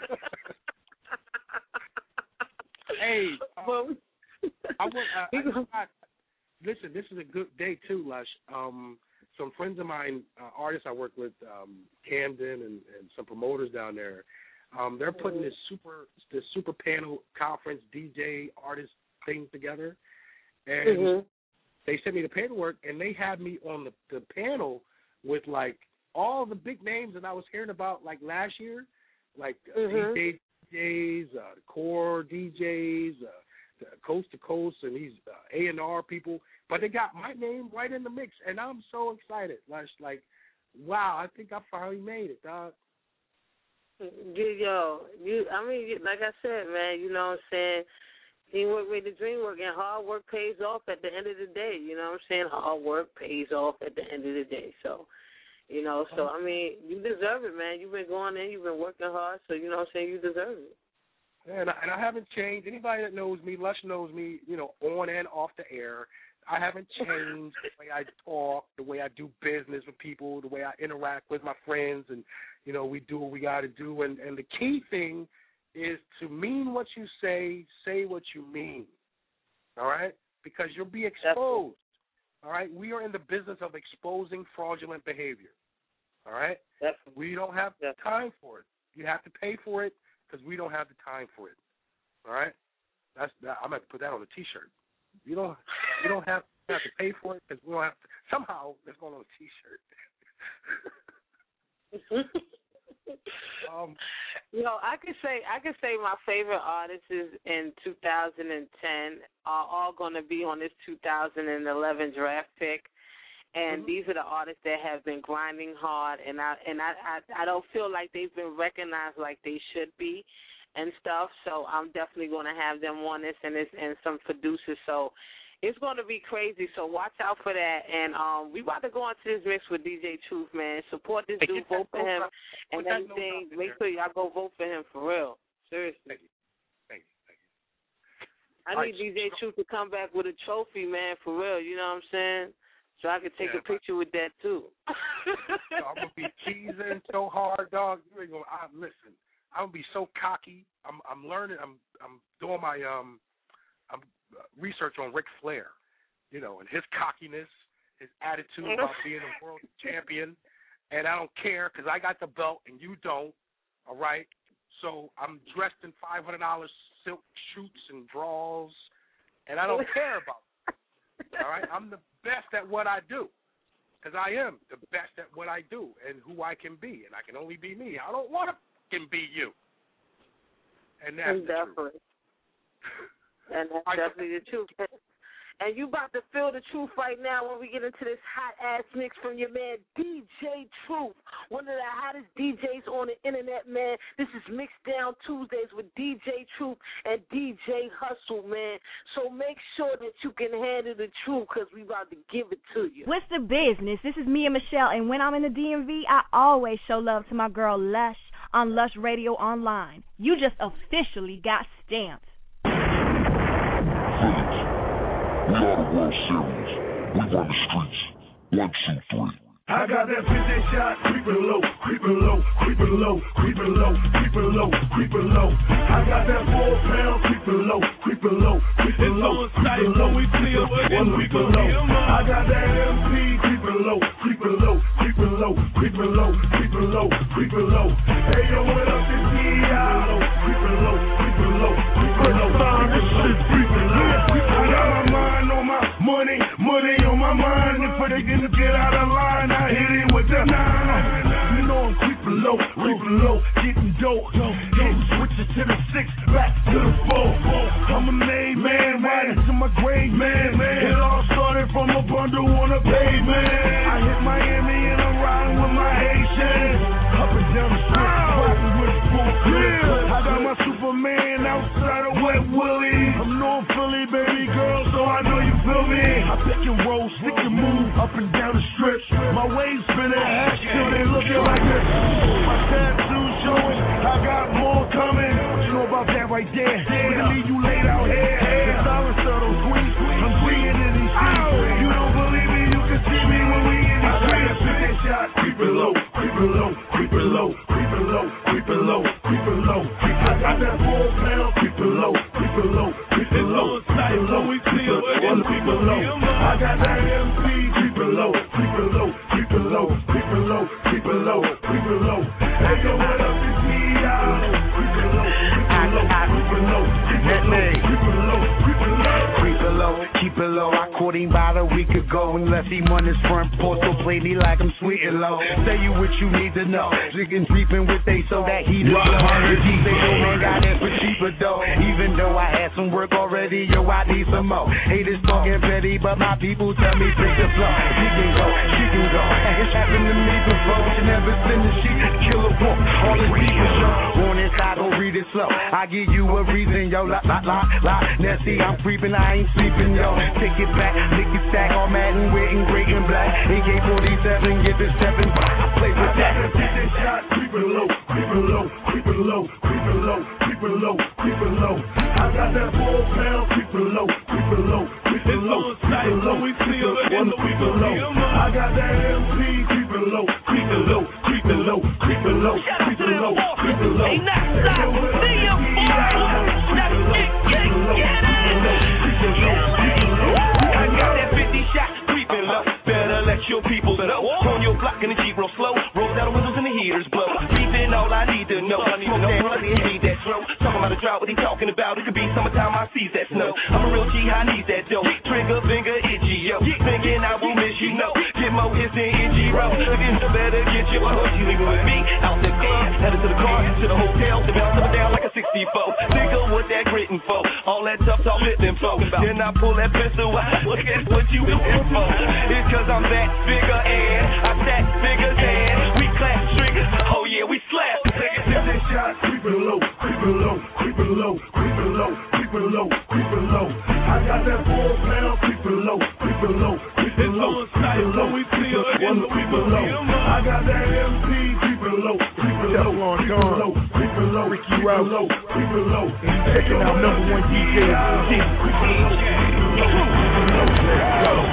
Hey, listen, this is a good day too, Lush. Some friends of mine, artists I work with, Camden and some promoters down there, they're putting this super panel conference DJ artist thing together, and they sent me the paperwork, and they had me on the panel with like all the big names that I was hearing about like last year, like DJs, the core DJs, the coast to coast, and these A&R people. But they got my name right in the mix, and I'm so excited. Like, wow, I think I finally made it, dog. Yo, like I said, man, you know what I'm saying? Teamwork made the dream work, and hard work pays off at the end of the day. You know what I'm saying? Hard work pays off at the end of the day. So, you know, I mean, you deserve it, man. You've been going in, you've been working hard, so you know what I'm saying? You deserve it. And I haven't changed. Anybody that knows me, Lush knows me, you know, on and off the air. I haven't changed the way I talk, the way I do business with people, the way I interact with my friends, and, you know, we do what we got to do. And the key thing is to mean what you say what you mean, all right? Because you'll be exposed, all right? We are in the business of exposing fraudulent behavior, all right? We don't have time for it. You have to pay for it because we don't have the time for it, all right? I'm going to put that on a T-shirt. You don't have to pay for it because we don't have to. Somehow, it's going on a T-shirt. I could say my favorite artists in 2010 are all going to be on this 2011 draft pick, and these are the artists that have been grinding hard, and I don't feel like they've been recognized like they should be and stuff. So I'm definitely going to have them on this and some producers. So it's going to be crazy. So watch out for that. And we about to go on to this mix with DJ Truth, man. Support this dude, vote for him, and everything. Make sure y'all go vote for him for real. Seriously. Thank you. I need DJ Truth to come back with a trophy, man, for real. You know what I'm saying? So I can take a picture with that too. I'm gonna be teasing so hard, dog. You ain't gonna listen. I'm gonna be so cocky. I'm learning. I'm doing my research on Ric Flair, you know, and his cockiness, his attitude about being a world champion, and I don't care because I got the belt and you don't. All right, so I'm dressed in $500 silk shoots and draws, and I don't care about it. All right, I'm the best at what I do because I am the best at what I do and who I can be, and I can only be me. I don't want to can be you. And that's the truth. And that's definitely the truth. And you about to feel the truth right now when we get into this hot-ass mix from your man, DJ Truth, one of the hottest DJs on the internet, man. This is Mixed Down Tuesdays with DJ Truth and DJ Hustle, man. So make sure that you can handle the truth because we about to give it to you. What's the business? This is Mia Michelle, and when I'm in the DMV, I always show love to my girl Lush on Lush Radio Online. You just officially got stamped. We are the World Series. We run the streets. 1, 2, 3. I got that 50 shot, creeping low, creeping low, creeping low, creeping low, creeping low, creeping low. I got that 4 pound, creeping low, creeping low, creeping low, creeping low, creeping low. I got that MP, creeping low, creeping low, creeping low, creeping low, creeping low, creeping low. Hey yo, what up, this Diallo? Creeping low, creeping low, creeping low, creeping low. I got my mind on my money on my mind. If they didn't get out of line, I hit it with the 9. You know I'm creeping low, getting dope, getting switches to the 6, back to the 4. I'm a made man, riding to my grave, man. It all started from a bundle on a pavement. I hit Miami and I'm riding with my Haitians, up and down the street, riding with full clip. I got my Superman outside of Wet Willie. I'm North Philly, baby girl, so I know you feel me. I pick and roll, stick and move, up and down the strip. My waist spinning, ass till they looking like this. My tattoos showing, I got more coming. What you know about that right there? We can leave you laid out here. The silence of those queens, I'm bringing in these streets. You don't believe me, you can see me when we in the streets. I got that shot, creeping low, creeping low, creeping low, creeping low, creeping low, creeping low. I got that 4 pound, creeping low, creeping low, creeping low, creeping low, creeping low. I got go unless he on his front porch, so play me like I'm sweet and low. Say you what you need to know. Jigging, creeping with they so that he the blow. He say, yo, man, got that for cheaper though. Even though I had some work already, yo, I need some more. Haters talking petty, but my people tell me pick the flow. She can go. It's happened to me before. She never send the sheet, kill a wolf. All the people show. On this side, go read it slow. I give you a reason, yo, la. Now see, I'm creeping, I ain't sleeping, yo. Take it back, lick it stack, all mad and wet and great and black. AK-47, get the stepping. I play with that. Shot, creeping low, creeping low, creeping low, creeping low, creeping low, creeping low. I got that 4 pound, creeping low, creeping low, creeping low, creeping low, creeping low. I got that MP, creeping low, creeping low, creeping low, creeping low, creeping low, creeping low. Ain't that stop? See you, I got that 50 shot, creeping low. Better let your people know. On your block in the Jeep real slow. Roll down the windows and the heaters blow. Breathing all I need to know. Smoke that money and need that slow. Talking about a drought, what he talking about? It could be summertime, I seize that snow. I'm a real G, I need that dough. Trigger finger itchy, yo. Thinking I will miss you, no. Get more hits than itchy, bro. Again, you better get your hook. You leaving with me out the club, headed to the car, to the hotel, to bounce up and down like a 64. Nigga, what that gritting for? All that tough talk hitting for. Then I pull that pistol out. Look at what you looking for. It's cause I'm that bigger and I'm that bigger than. We clap triggers, oh yeah, we slap. This shot, creeping low, creeping low, creeping low, creeping low, creeping low, creeping low. I got that 4 pound, creeping low, creeping low, creeping low, creeping low, creeping low. I got that MP, creeping low, creeping low, creeping low, creeping low, Ricky Rouse, creeping low. Checking out #1 DJ. Let's go.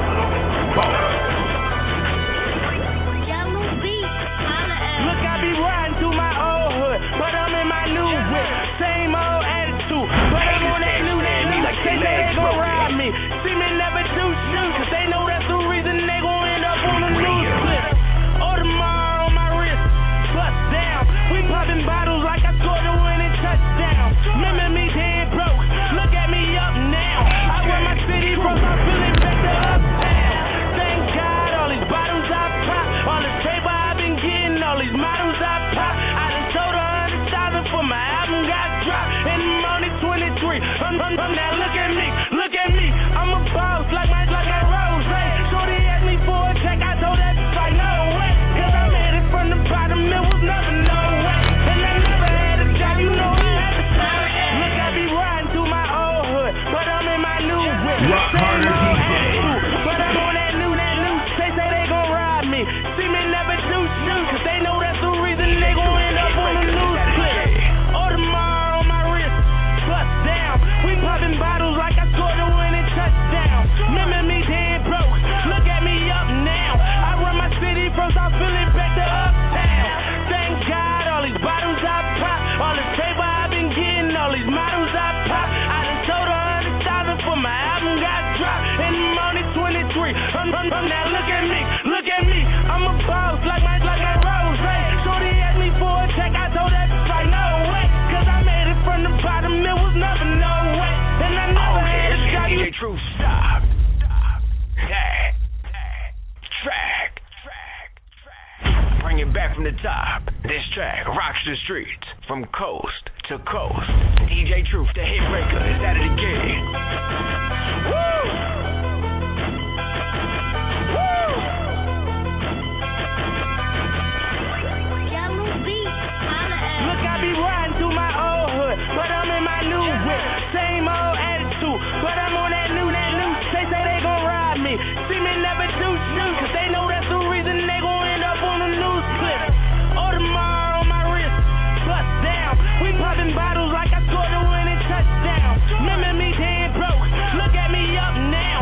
Look, I be riding through my old hood, but I'm in my new whip. Same old attitude, but I'm on that new like they say they gon' ride me. See me never do shoes, cause they know that's the reason they gon' end up on the news clip. Audemars on my wrist, bust down. We popping bottles like I scored a winning touchdown. Remember me dead broke, look at me up now. I wear my city broke, I'm feeling back to uptown. Thank God all these bottles I pop, all this paper I've been getting, all these models I pop. I done sold 100,000 for my album got dropped, and I'm only 23. Now look at me, I'm a boss like my Rose. Shorty asked me for a check, I told that like no way, cause I made it from the bottom, it was never no way. And I never had a job, you know I had to start. Look, I be riding through my old hood, but I'm in my new whip. Rock harder, DJ. But I'm on that new, they say they gon' ride me. See me never do shoes, cause they know that's the reason they gon' end up on the news clip. Audemars on my wrist, bust down. We popping bottles like I scored a winning touchdown. Remember me dead broke, look at me up now. I run my city first, I'm feeling back to uptown. Thank God all these bottles I pop, all this paper I've been getting, all these models I pop. I done sold 100,000 for my album got dropped, and I'm only 23. Now look at me, I'm a boss like my Rose. Shorty asked me for a check, I told that like no way, cause I made it from the bottom, it was never no way. And I never had a job. DJ Truth, stop. Track. Bring it back from the top. This track rocks the streets from coast to coast. DJ Truth, the hit breaker, is at it again. Woo! Look, I be riding through my old hood, but I'm in my new whip. Same old attitude, but I'm on that new. They say they gon' ride me. See me never do shoes, cause they know that's the reason they gon' end up on the news clip. Audemars on my wrist, bust down. We popping bottles like I scored a winning touchdown. Remember me dead broke, look at me up now.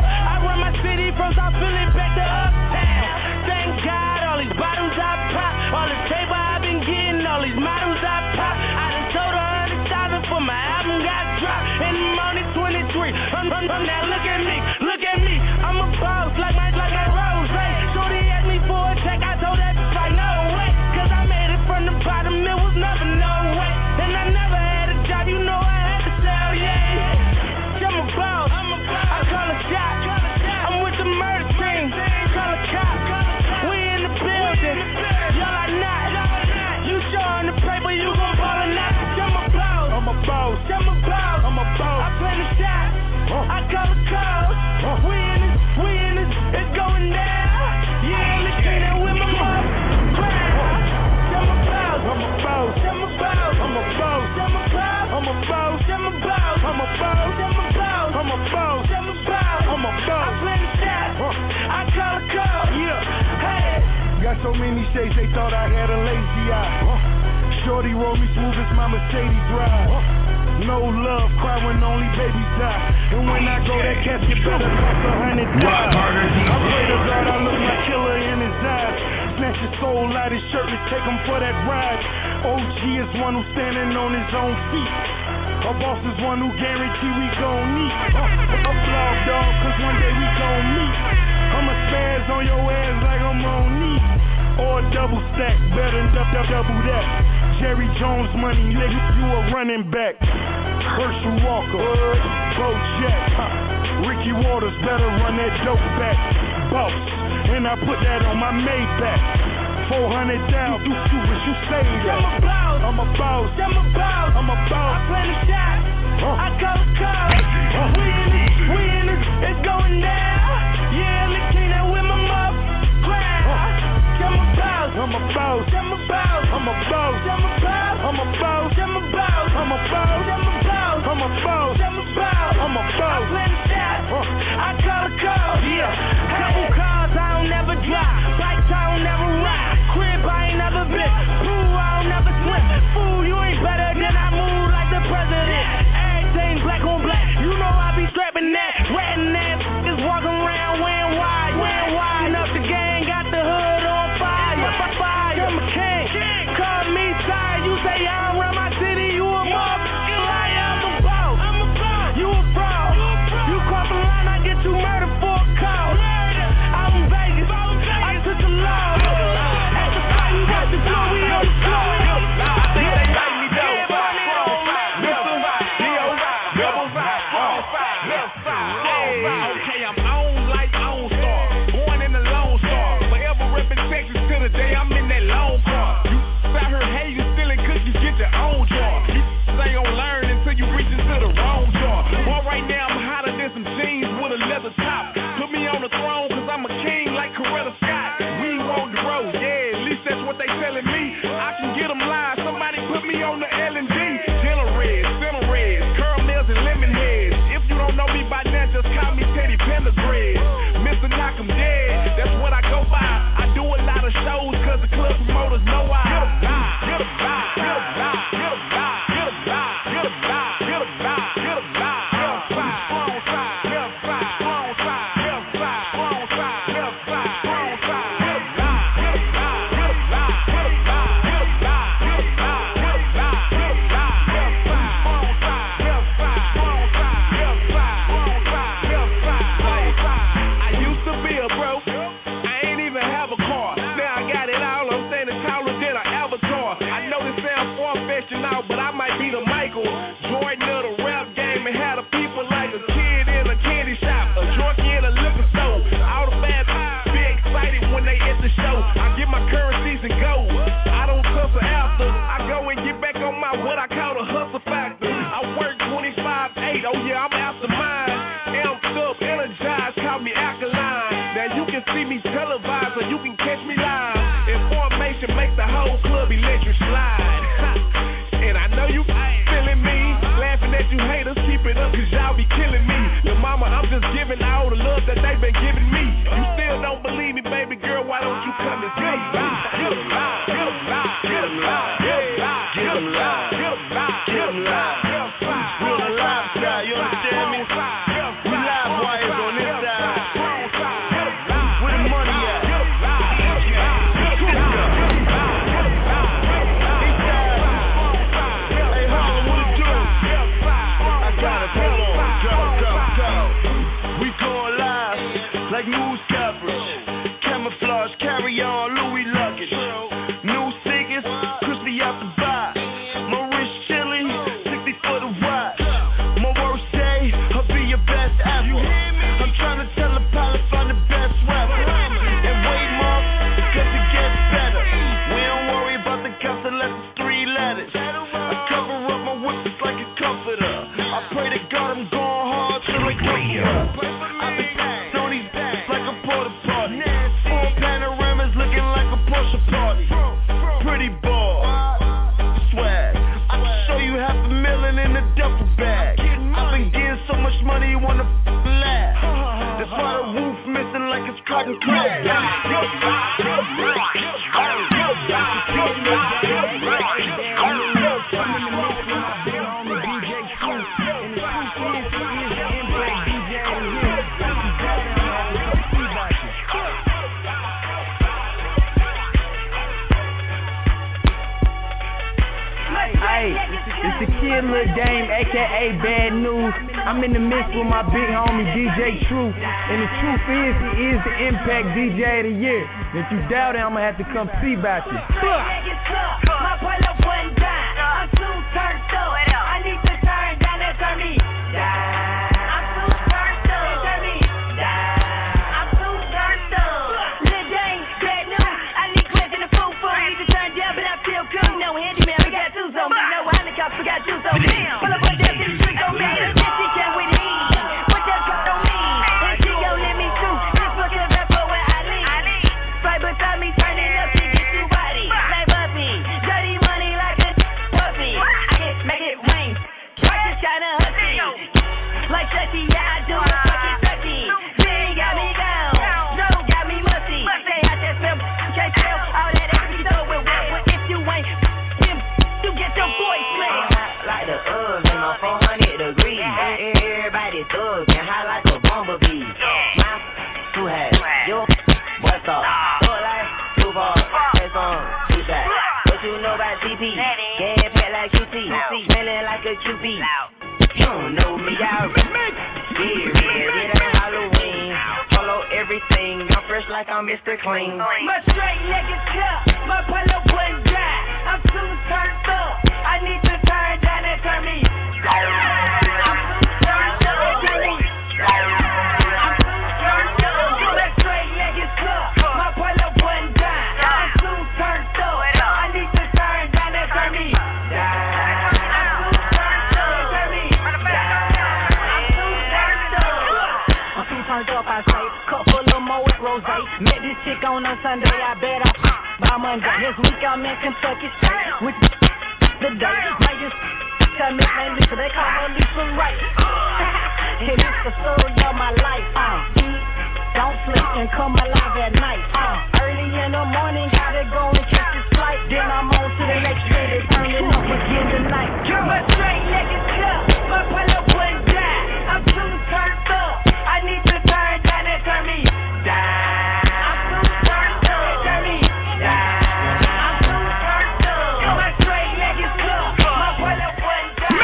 so many shades, they thought I had a lazy eye. Shorty roll me smooth as my Mercedes ride. No love, cry when only babies die. And when I go, that casket better cost $100,000. I pray to God I look my killer in his eyes. Snatch his soul out his shirt and take him for that ride. OG is one who's standing on his own feet. A boss is one who guarantee we gon' meet. Applaud dog, cause one day we gon' meet. I'ma spaz on your ass like I'm on knee. Or a double stack, better than double that. Jerry Jones money, nigga, you a running back. Herschel Walker, Bo Jack, Ricky Waters, better run that dope back. Boss, and I put that on my Maybach. 400,000, you wish you say that. I'm a boss, I'm a boss, I'm a boss. I play the shot, I call the call. We in it, it's going down. Yeah, look at that with my mouth. I'm a boss, I'm a boss, I'm a boss, I'm a boss, I'm a boss, I'm a boss, I'm a boss, I'm a boss, I'm a boss, I'm a boss, I'm a boss. I play the shot, I call the call. Yeah, couple cars I don't never drive, bikes I don't never ride, crib I ain't never been, pool I don't never swim. Fool, you ain't better than I move like the president. Everything black on black, you know I be strapping that, ratting that, just walking around wearing wide, enough the gang got the hood on fire. I'm a king, call me tired, you say I don't run my city, you a motherfucking liar. I'm a boss, you a fraud, you cross the line, I get you murdered for a call. I'm in Vegas, I took the law. At the fight, we got the flow, we on the floor. I think they like me though. Okay, I'm on like OnStar, born in the Lone Star, forever reppin' Texas to the day I'm in that long car. You out here hating, stealing cookies, get your own jar. You say you don't learn until you reach into the wrong jar. Boy, right now I'm hotter than some jeans with a leather top. Put me on the throne cause I'm a king like Coretta Scott. We want the road, yeah, at least that's what they telling me. I can get them live, somebody put me on the L&D. Dinner reds, caramels and lemon heads. If you don't know me by now, just call me Teddy Pendergrass. Mr. Knock 'em dead, that's what I go by. I do a lot of shows cause the club promoters know I get a vibe, get a vibe, get a vibe, get a vibe, get a vibe, get a vibe, get a vibe, get a vibe. Strong side, left side, strong side, left side, strong side, left side, strong side. Get a vibe, get a vibe, get a vibe, get a vibe, get a vibe, get a vibe, get a vibe, get a vibe. Left side, strong side, left side, strong side, left side, strong side, left side, strong side. I used to be a broke, I ain't even have a car. Now I got it all, I'm standing taller than an avatar. I know this sounds far-fetched now, but I might be the Michael Jordan of the rap game and had the people like a kid in a candy shop, a junkie in a liquor store. All the bad be excited when they at the show. I get my currencies and go. I don't tussle after. I go and get back on my what I call the hustle factor. I work 25/8. Oh yeah, I'm after mine. Amped up, energized, call me alkaline. Now you can see me televised, or you can catch me live. Information make the whole club electric slide. And I know you feeling me, laughing at you haters. Keep it up, cause y'all be killing me. Your mama, I'm just giving all the love that they've been giving me. You still don't believe me, baby girl, why don't you come and see? Get a vibe, get a vibe, get a vibe, get a vibe, get a vibe, get a vibe, get a vibe. Real live style, you understand me? We live wires on this side. Where the money at? Hey, Harlem, what it do? I got it, hold on, go. We going live like news coverage. Camouflage, carry on, Louis luggage. New cigars, crispy out the box. My wrist chilly, 60 for the watch. My worst day, I'll be your best ever. I'm trying to tell the pilot find the best weather. And wait more, cause it gets better. We don't worry about the cops unless it's 3 letters. I cover up my whip just like a comforter. I pray to God I'm going hard till I come up. I've been on these backs like a porta potty. 4 panoramas looking like shit, Lil Dame, aka Bad News. I'm in the mix with my big homie DJ Truth, and the truth is, he is the Impact DJ of the year. If you doubt it, I'm gonna have to come see about you. My polo wouldn't die. I'm too turned up. I need to turn down and turn me down. I'm too turned up. Turn me down. I'm too turned up. Lil Dame, Bad News. I need Quest in the food. Need to turn down, but I feel good. No handyman, we got twos on me. No helicopter, we got twos on me. Pull up on that in the street on me. This shit came with me. Put that truck on me. And she gon' let me shoot. This look at that boy where I leave. Right beside me, turning up to get you body. Like Buffy. Dirty money like a puppy. I can make it rain. Practice kinda hussy. Like Chucky, yeah, I do it fucking sucky. Then got me down. No, got me musty. Say I just feel, can't tell all that extra stuff with what. But if you ain't him, you get your voice lit. Like the oven on 400 degrees. Everybody thuggin' hot like a bumblebee. My two hats, your what's up? Look like two balls, that's on two shots. What you know about CP? Get packed like QT, smelling like a QB. You don't know me, y'all. It ain't Halloween. Follow everything, I'm fresh like I'm Mr. Clean. My straight niggas cut, my polo wouldn't die. I'm too turned up. I need to turn down and turn me down. I'm too turned up. Turn me down. I'm too turned up. My straight niggas cut, my polo wouldn't die. I'm too turned up. I need to turn down and turn me down. I'm too turned up. Turn me down. I'm too turned up. I'm too turned up, I say. Cup full of Moet Rosé. Met this chick on a Sunday, I bet by Monday. This week I'm in Kentucky State with the day. Might just tell me name Lisa, they call her Lisa Wright. And it's the story of my life. Don't sleep and come alive at night. Early in the morning, gotta go and catch this flight. Then I'm on to the next day, turning up again tonight. You're my straight niggas cut, my polo wouldn't die. I'm too turned up. I need to turn down and turn me down. I'm too turned up. Turn me down. I'm too turned up. You're my straight niggas cut, my polo wouldn't die.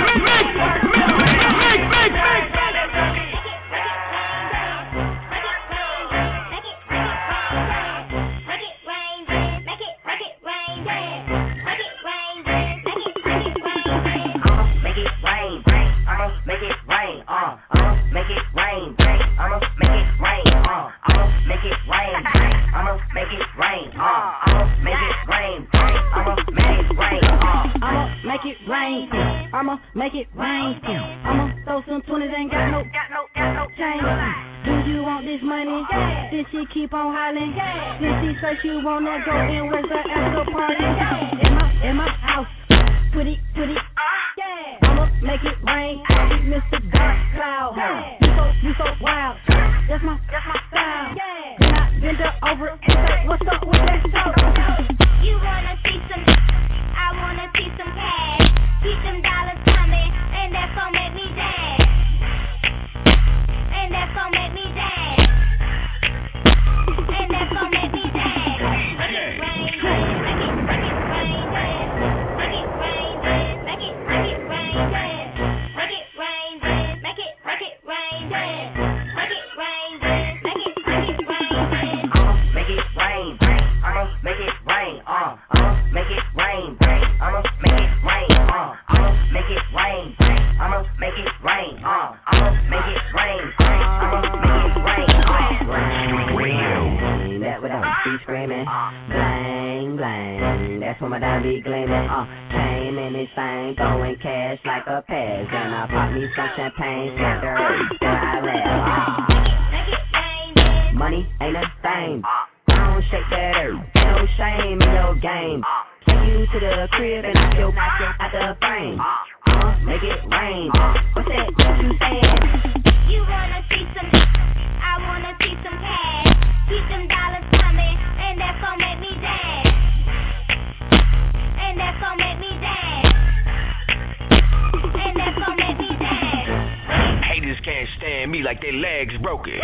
I'ma make it rain. I'ma throw some 20s, ain't got no change. Do you want this money? Since she keep on hollering. Since she says she wanna go in, where's the after party? In my house, put it. I'ma make it rain. Mr. Dark Cloud. You so wild. That's my style. Then I bend her over and say, what's up with that show? You wanna see some? I wanna see some cash. Keep them dollars coming, and that's gon' make me dance. And that's gon' make me dance. And that's gon' make me dance. Make it rain, make it rain, dance. Make it rain, dance. Make it rain, dance. Make it rain, dance. Make it rain, dance. Make it rain, dance. Make it rain, dance. I'ma make it rain. I'ma make it rain. I'ma make it rain. I'ma make it rain. I'ma make it rain. I'ma make it rain. I'ma make it rain. I'ma make it rain. That's what I be screaming. Blang, blang. That's when my dime be gleaming. Came in this thing, throwing cash like a pass. And I pop me some champagne, smack the earth, then I laugh. Money ain't a thing. Don't shake that earth. Ain't no shame in your game. Take you to the crib and knock your out the frame. Make it rain. What's that? What you saying? You wanna see some? I wanna see some cash. Keep them dollars coming, and that's gon' make me dance. And that's gon' make me dance. And that's gon' make me dance. Haters can't stand me like their legs broken.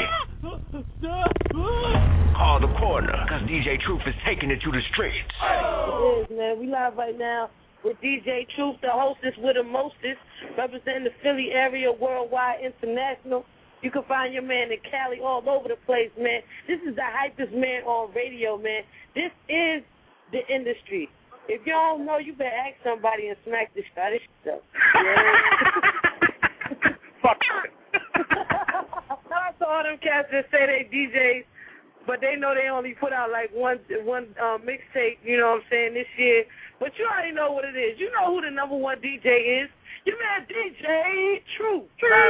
Call the corner, cause DJ Truth is taking it to the streets. It is, man. We live right now with DJ Truth, the hostess with the mostest, representing the Philly area, worldwide, international. You can find your man in Cali all over the place, man. This is the hypest man on radio, man. This is the industry. If you don't know, you better ask somebody and smack the shit out of this stuff. Fuck. Shout out to all them cats that say they DJs, but they know they only put out like one mixtape, you know what I'm saying, this year. But you already know what it is. You know who the number one DJ is. Your man DJ Truth.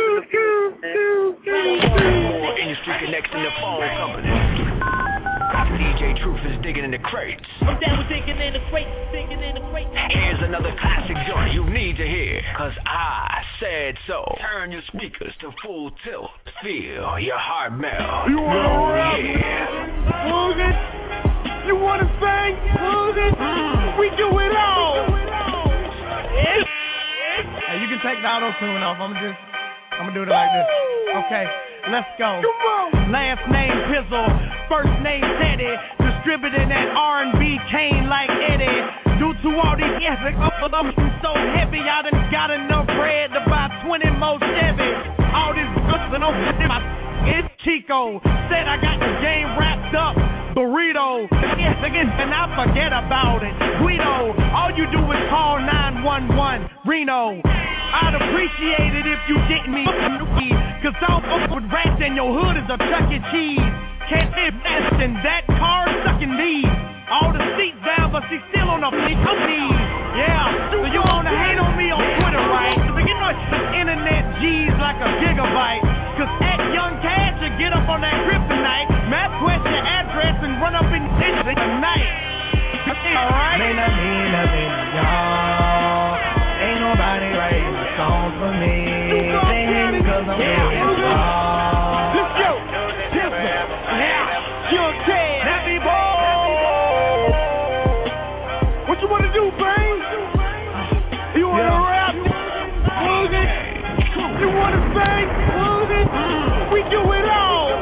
More industry connection to phone companies. DJ Truth is digging in the crates. I'm down with digging in the crates, digging in the crates. Here's another classic joint you need to hear, cause I said so. Turn your speakers to full tilt. Feel your heart melt. You wanna rap? Move it. You wanna sing? Move it. We do it all. Hey, you can take the auto-tune off. I'm gonna do it like this. Okay, let's go. Last name Pizzle, first name Teddy. Distributing that R&B cane like Eddie. Due to all these ethics, I'm so heavy, I done got enough bread to buy 20 more Chevys. All this goods and it's Chico. Said I got the game wrapped up. Burrito, and I forget about it. Guido, all you do is call 911. Reno, I'd appreciate it if you didn't meet me, cause all with rats in your hood is a Chuck E. Cheese. Can't live fast in that car sucking these. All the seat valve, but she's still on the fleet of these. Yeah, so you wanna hate on me on Twitter, right? Cause you know internet G's like a gigabyte. Cause at Young Cash, you get up on that kryptonite. Map quest your address and run up in the night. Alright? May not mean nothing, y'all. Ain't nobody writing the songs for me. They hate me cause I'm doing it all. Let's go. Young Cash. Happy boy. What you wanna do, Bang? You wanna rap? Move it. You wanna sing? Move it. We do it all.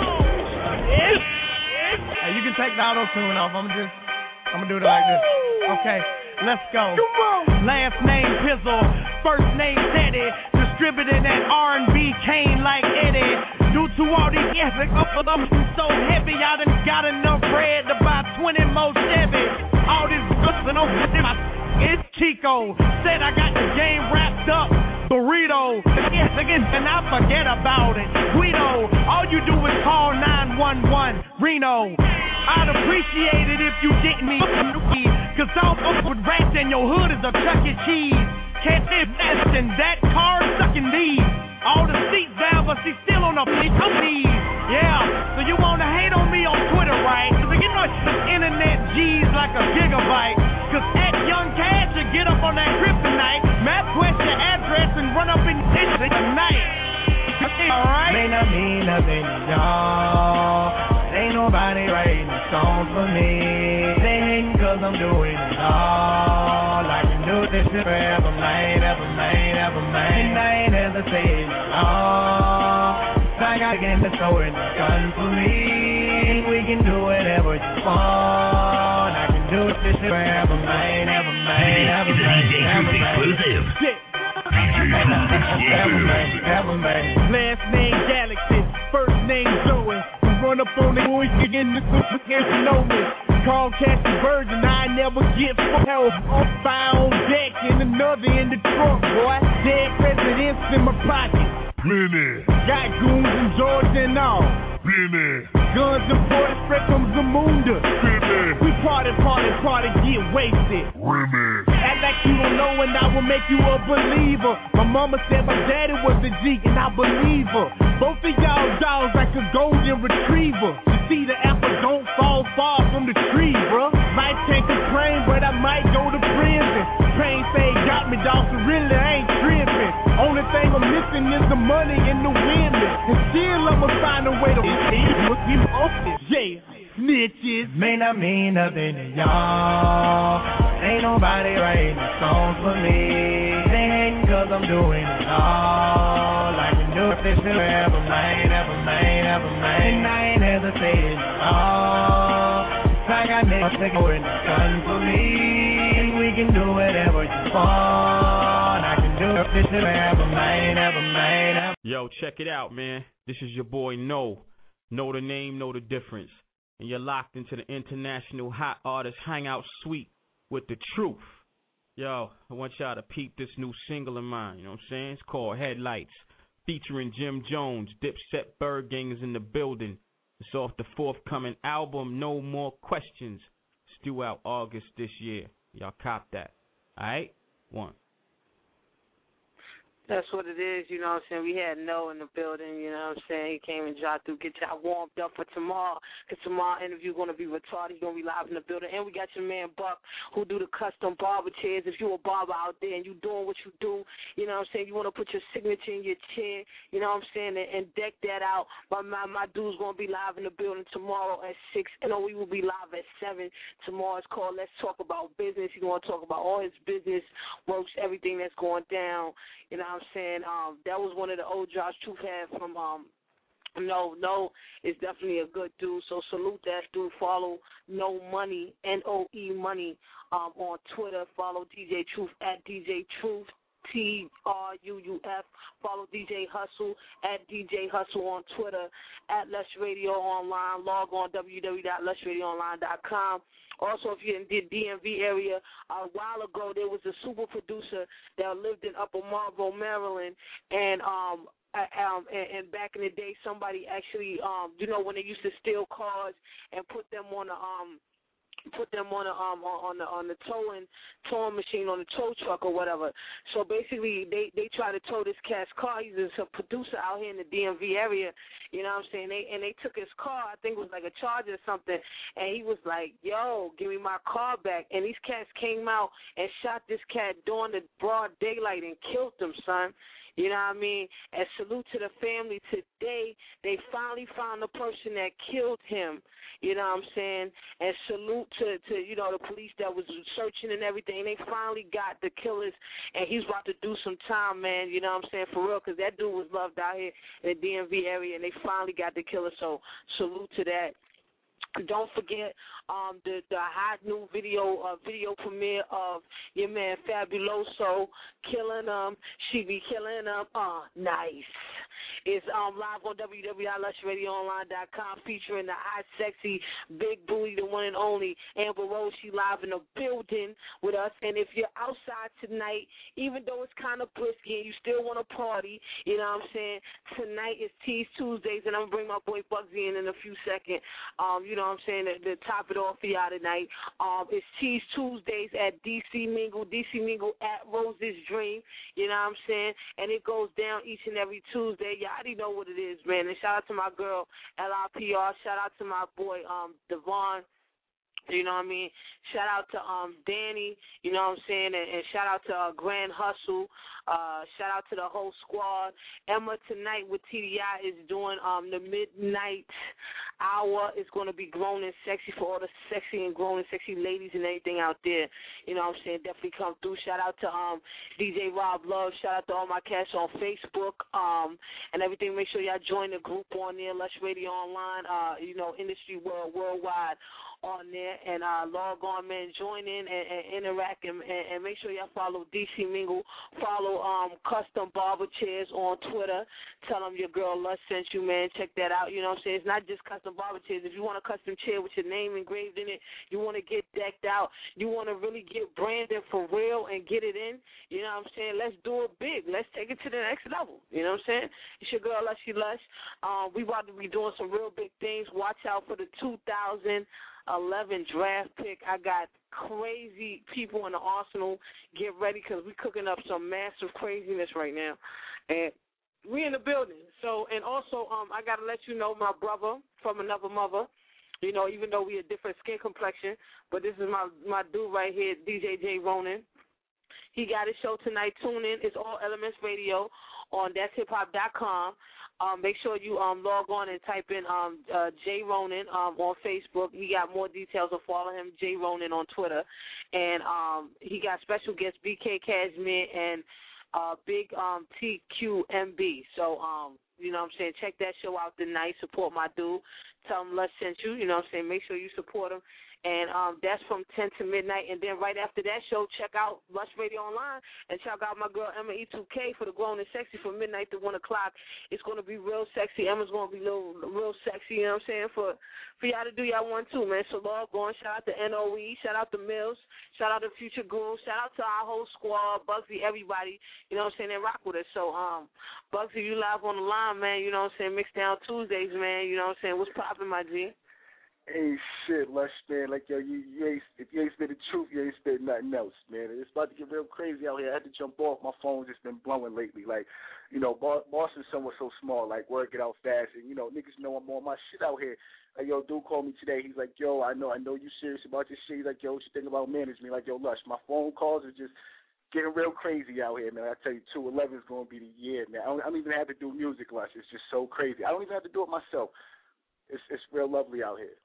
Hey, you can take the auto-tune off. I'm gonna do it like this. Okay, let's go. Last name Pizzle, first name Teddy. Distributing that R&B cane like Eddie. Due to all these ethics, I'm so heavy, I done got enough bread to buy 20 more Chevys. All this goods and it's Chico. Said I got the game wrapped up. Burrito, and I forget about it. Guido, all you do is call 911. Reno, I'd appreciate it if you didn't meet me, cause all with rats in your hood is a Chuck E. Cheese. Can't live fast in that car sucking these. All the seat valve, but she's still on the fleet of these. Yeah, so you wanna hate on me on Twitter, right? Cause you know internet G's like a gigabyte. Cause at Young Cash, you get up on that kryptonite. Map quest your address and run up in the night. Alright? May not mean nothing to y'all. Ain't nobody writing the songs for me. They hating cause I'm doing it all. I can do this shit forever, man, ever, man, ever, man. And I ain't hesitating at all. I got again to throw in the gun for me. And we can do whatever you want. I can do this shit forever, man, ever, man, ever, man, ever, man. Ever, man. Last name Galaxy, first name Zoe. Run up on the boys, again, this know me. Call Cash the Virgin, I never get help. Fire on deck and another in the trunk, boy. Dead presidents in my pocket. Mini. Got goons in Georgia and all. Mini. Guns imported straight from Zamunda. Mini. We party, get wasted. Remy. Act like you don't know and I will make you a believer. My mama said my daddy was a G and I believe her. Both of y'all dogs like a golden retriever. You see the apple don't fall far from the tree, bruh. Might can't complain, but I might go to prison. Pain fade got me, dog, so really I ain't tripping. Only thing I'm missing is the money and the women. And still I'ma find a way to keep off this. Yeah, snitches. May not mean nothing to y'all. Ain't nobody writing the songs for me. They hating cause I'm doing it all. I can do this shit forever, man, ever, man, ever, man. And I ain't hesitating at all. I got niggas that go in the gun for me. And we can do whatever you want. I can do this forever, man, ever. Yo, check it out, man. This is your boy No. Know the name, know the difference. And you're locked into the International Hot Artist Hangout Suite with the truth. Yo, I want y'all to peep this new single of mine, you know what I'm saying? It's called Headlights, featuring Jim Jones, Dipset Bird Gang is in the building. It's off the forthcoming album, No More Questions. It's due out August this year. Y'all cop that. All right? One. That's what it is, you know what I'm saying? We had No in the building, you know what I'm saying? He came and dropped through, get y'all warmed up for tomorrow, because tomorrow interview going to be retarded. He's going to be live in the building. And we got your man Buck, who do the custom barber chairs. If you a barber out there and you doing what you do, you know what I'm saying? You want to put your signature in your chair, you know what I'm saying, and deck that out. My dude's going to be live in the building tomorrow at 6. And we will be live at 7. Tomorrow it's called Let's Talk About Business. He's going to talk about all his business works, everything that's going down. You know what I'm saying? That was one of the old Josh Truth had from No is definitely a good dude. So salute that dude. Follow No Money, NOE Money, on Twitter. Follow DJ Truth at DJ Truth, TRUUF. Follow DJ Hustle at DJ Hustle on Twitter, at Lush Radio Online. Log on www.lushradioonline.com. Also, if you're in the DMV area, a while ago there was a super producer that lived in Upper Marlboro, Maryland, and back in the day, somebody actually, when they used to steal cars and put them on the towing machine, on the tow truck or whatever. So basically, they try to tow this cat's car. He's a producer out here in the DMV area. You know what I'm saying? They took his car. I think it was like a Charger or something. And he was like, "Yo, give me my car back." And these cats came out and shot this cat during the broad daylight and killed him, son. You know what I mean? And salute to the family. Today, they finally found the person that killed him. You know what I'm saying? And salute to the police that was searching and everything. They finally got the killers, and he's about to do some time, man. You know what I'm saying? For real, because that dude was loved out here in the DMV area, and they finally got the killer. So salute to that. Don't forget the hot new video premiere of your man Fabuloso, killing them. She be killing them. Nice. It's live on www.lushradioonline.com, featuring the hot, sexy, big booty, the one and only Amber Rose. She live in the building with us. And if you're outside tonight, even though it's kind of brisky and you still want to party, you know what I'm saying, tonight is Tease Tuesdays, and I'm going to bring my boy Bugsy in a few seconds. You know what I'm saying, to top it off for y'all tonight. It's Tease Tuesdays at DC Mingle at Rose's Dream, you know what I'm saying, and it goes down each and every Tuesday. Y'all already know what it is, man. And shout out to my girl, LIPR. Shout out to my boy, Devon. You know what I mean? Shout out to Danny, you know what I'm saying? And shout out to Grand Hustle. Shout out to the whole squad. Emma tonight with TDI is doing the midnight hour. It's going to be grown and sexy for all the sexy and grown and sexy ladies and everything out there. You know what I'm saying? Definitely come through. Shout out to DJ Rob Love. Shout out to all my cats on Facebook and everything. Make sure y'all join the group on there, Lush Radio Online, Industry World Worldwide on there, and log on, man, join in and interact, and make sure y'all follow DC Mingle, follow Custom Barber Chairs on Twitter. Tell them your girl Lush sent you, man. Check that out. You know what I'm saying? It's not just Custom Barber Chairs. If you want a custom chair with your name engraved in it, you want to get decked out, you want to really get branded for real and get it in, you know what I'm saying? Let's do it big. Let's take it to the next level. You know what I'm saying? It's your girl Lushy Lush. We about to be doing some real big things. Watch out for the 2011 draft pick. I got crazy people in the arsenal. Get ready, because we're cooking up some massive craziness right now. And we in the building. So, and also, I got to let you know, my brother from another mother, you know, even though we a different skin complexion, but this is my dude right here, DJ J. Ronan. He got his show tonight. Tune in. It's All Elements Radio on thatshiphop.com. Make sure you log on and type in J. Ronan on Facebook. He got more details, so follow him, J. Ronan, on Twitter. And he got special guests, BK Cashmere and Big TQMB. So, you know what I'm saying, check that show out tonight. Support my dude. Tell him Lush sent you. You know what I'm saying, make sure you support him. and that's from 10 to midnight. And then right after that show, check out Lush Radio Online and check out my girl Emma E2K for the Grown and Sexy from midnight to 1 o'clock. It's going to be real sexy. Emma's going to be real sexy, you know what I'm saying, for y'all to do y'all one too, man. So log on. Shout out to NOE. Shout out to Mills. Shout out to Future Guru. Shout out to our whole squad, Bugsy, everybody, you know what I'm saying, they rock with us. So, Bugsy, you live on the line, man, you know what I'm saying, Mixdown Tuesdays, man, you know what I'm saying, what's poppin', my G? Ain't shit, Lush, man. Like, yo, you ain't, if you ain't spit the truth, you ain't spit nothing else, man. It's about to get real crazy out here. I had to jump off. My phone's just been blowing lately. Like, you know, Boston's somewhere so small. Like, word get out fast. And, you know, niggas know I'm on my shit out here. Like, yo, dude called me today. He's like, yo, I know you serious about this shit. He's like, yo, what you think about management? Like, yo, Lush, my phone calls are just getting real crazy out here, man. I tell you, 2011 is going to be the year, man. I don't even have to do music, Lush. It's just so crazy. I don't even have to do it myself. It's real lovely out here.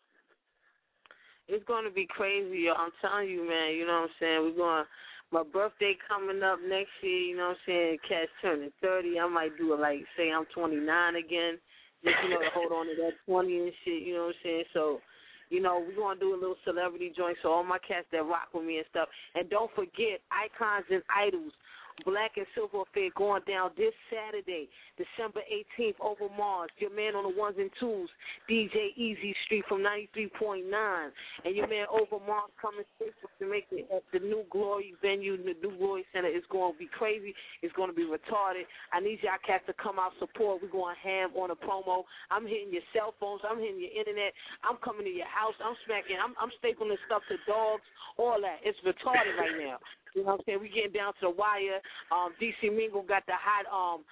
It's going to be crazy, yo. I'm telling you, man, you know what I'm saying? My birthday coming up next year, you know what I'm saying? Cat's turning 30. I might do it like, say I'm 29 again, just, you know, to hold on to that 20 and shit, you know what I'm saying? So, you know, we're going to do a little celebrity joint, so all my cats that rock with me and stuff. And don't forget, Icons and Idols, Black and Silver Affair going down this Saturday, December 18th, over Mars. Your man on the ones and twos, DJ Easy Street from 93.9. And your man over Mars coming straight to make it at the New Glory venue, the New Glory Center. It's going to be crazy. It's going to be retarded. I need y'all cats to come out support. We're going ham on a promo. I'm hitting your cell phones. I'm hitting your internet. I'm coming to your house. I'm smacking. I'm stapling stuff to dogs, all that. It's retarded right now. You know what I'm saying? We getting down to the wire. DC Mingle got the hot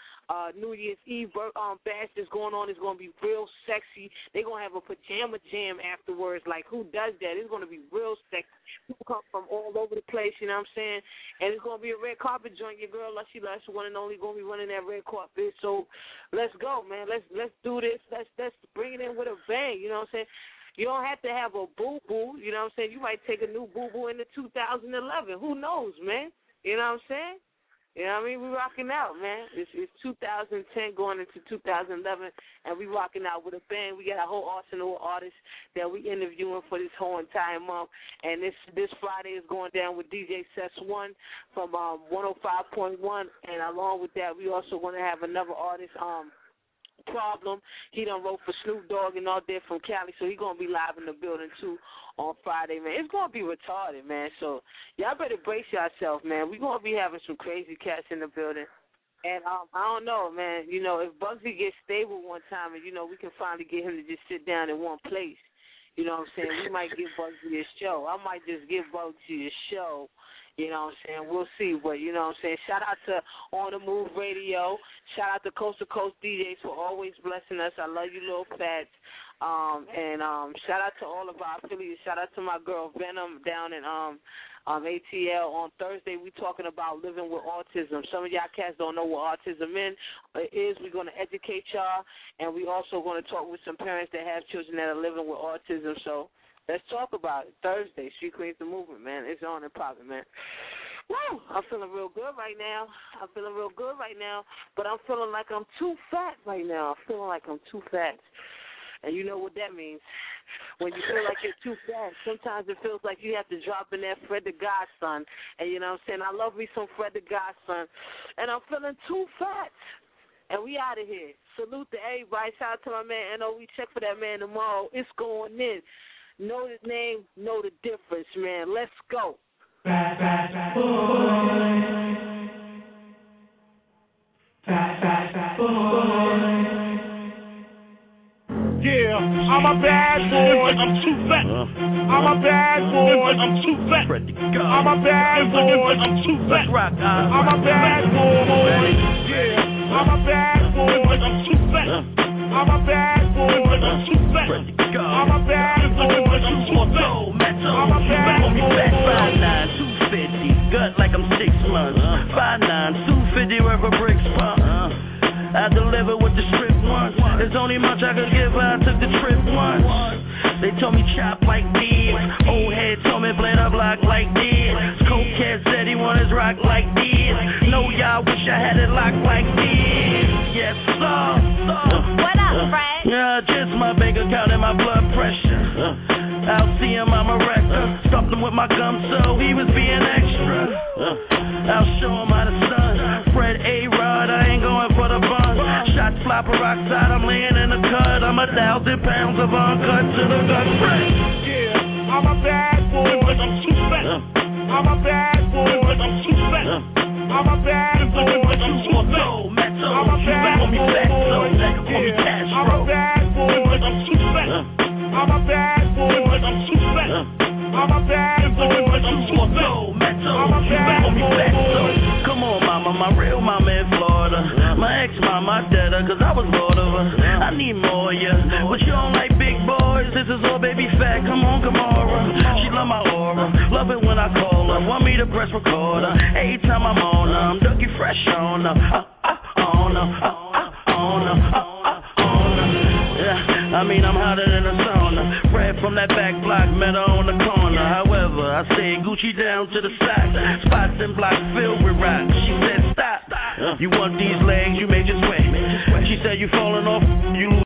New Year's Eve bash that's going on. It's going to be real sexy. They're going to have a pajama jam afterwards. Like, who does that? It's going to be real sexy. People come from all over the place, you know what I'm saying? And it's going to be a red carpet joint. Your girl, Lushy Lush, one and only, going to be running that red carpet. So let's go, man. Let's do this. Let's bring it in with a bang, you know what I'm saying? You don't have to have a boo-boo, you know what I'm saying? You might take a new boo-boo into 2011. Who knows, man? You know what I'm saying? You know what I mean? We rocking out, man. It's 2010 going into 2011, and we rocking out with a bang. We got a whole arsenal of artists that we interviewing for this whole entire month. And this Friday is going down with DJ Sess One from 105.1. And along with that, we also going to have another artist, Problem. He done wrote for Snoop Dogg and all that from Cali, so he going to be live in the building, too, on Friday, man. It's going to be retarded, man, so y'all better brace yourself, man. We going to be having some crazy cats in the building. And I don't know, man, you know, if Bugsy gets stable one time and, you know, we can finally get him to just sit down in one place, you know what I'm saying, we might give Bugsy a show. I might just give Bugsy a show. You know what I'm saying? We'll see. But, you know what I'm saying? Shout out to On the Move Radio. Shout out to Coast to Coast DJs for always blessing us. I love you, little fats. And shout out to all of our affiliates. Shout out to my girl Venom down in ATL. On Thursday, we talking about living with autism. Some of y'all cats don't know what autism is. We're going to educate y'all. And we also going to talk with some parents that have children that are living with autism. So let's talk about it. Thursday, Street Queens the Movement, man. It's on and popping, man. Woo! I'm feeling real good right now. But I'm feeling like I'm too fat right now. And you know what that means. When you feel like you're too fat, sometimes it feels like you have to drop in that Fred the Godson. And you know what I'm saying? I love me some Fred the Godson. And I'm feeling too fat. And we out of here. Salute to everybody. Shout out to my man NOE. Check for that man tomorrow. It's going in. Know his name, know the difference, man. Let's go. Fat, fat boy. Fat, fat boy. Yeah, I'm a bad boy. I'm too fat. I'm a bad boy. I'm too fat. I'm a bad boy. I'm too fat. I'm a bad boy. Yeah, I'm a bad boy. I'm too fat. I'm a bad boy. I'm too fat. I'm a bad boy. I'm too fat. I'm a bad boy. 250, gut like I'm 6 months. 5'9", 250 worth of bricks from. I deliver with the strip once. There's only much I could give, I took the trip once. They told me chop like this. Old head told me blend up block like this. Coke cat said he want his rock like this. No, y'all wish I had it locked like this. Yes, sir. What up, Fred? Yeah, just my bank account and my blood pressure. I'll see him, I'm a wrecker. Stuffed him with my gum, so he was being extra. I'll show him how to stun. Fred A-Rod, I ain't going for the bun. Shots fly peroxide, I'm laying in the cut. I'm 1,000 pounds of uncut to the gut. Yeah, I'm a bad boy, but I'm too fat. I'm a bad boy, but I'm too fat. I'm a bad boy, but I'm too fat. I'm a bad boy, yeah. I'm a bad boy, but I'm too fat. I'm a bad boy, but I'm too fat. I'm a bad boy, but I'm too fat. I'm a bad boy. Come on, mama, my real mama in Florida. My ex-mama, I dead her, cause I was lord of her. I need more, yeah, but you don't like big boys. This is all baby fat, come on, Gamora. She love my aura, love it when I call her. Want me to press recorder, every time I'm on her. I'm Dougie Fresh on her, on her, on her, on her. Yeah, I mean I'm hotter than a sauna. Fred from that back block, met her on the corner. However, I say Gucci down to the socks. Spots and blocks filled with rocks. She said stop. You want these legs, you may just wait. She said you falling off, you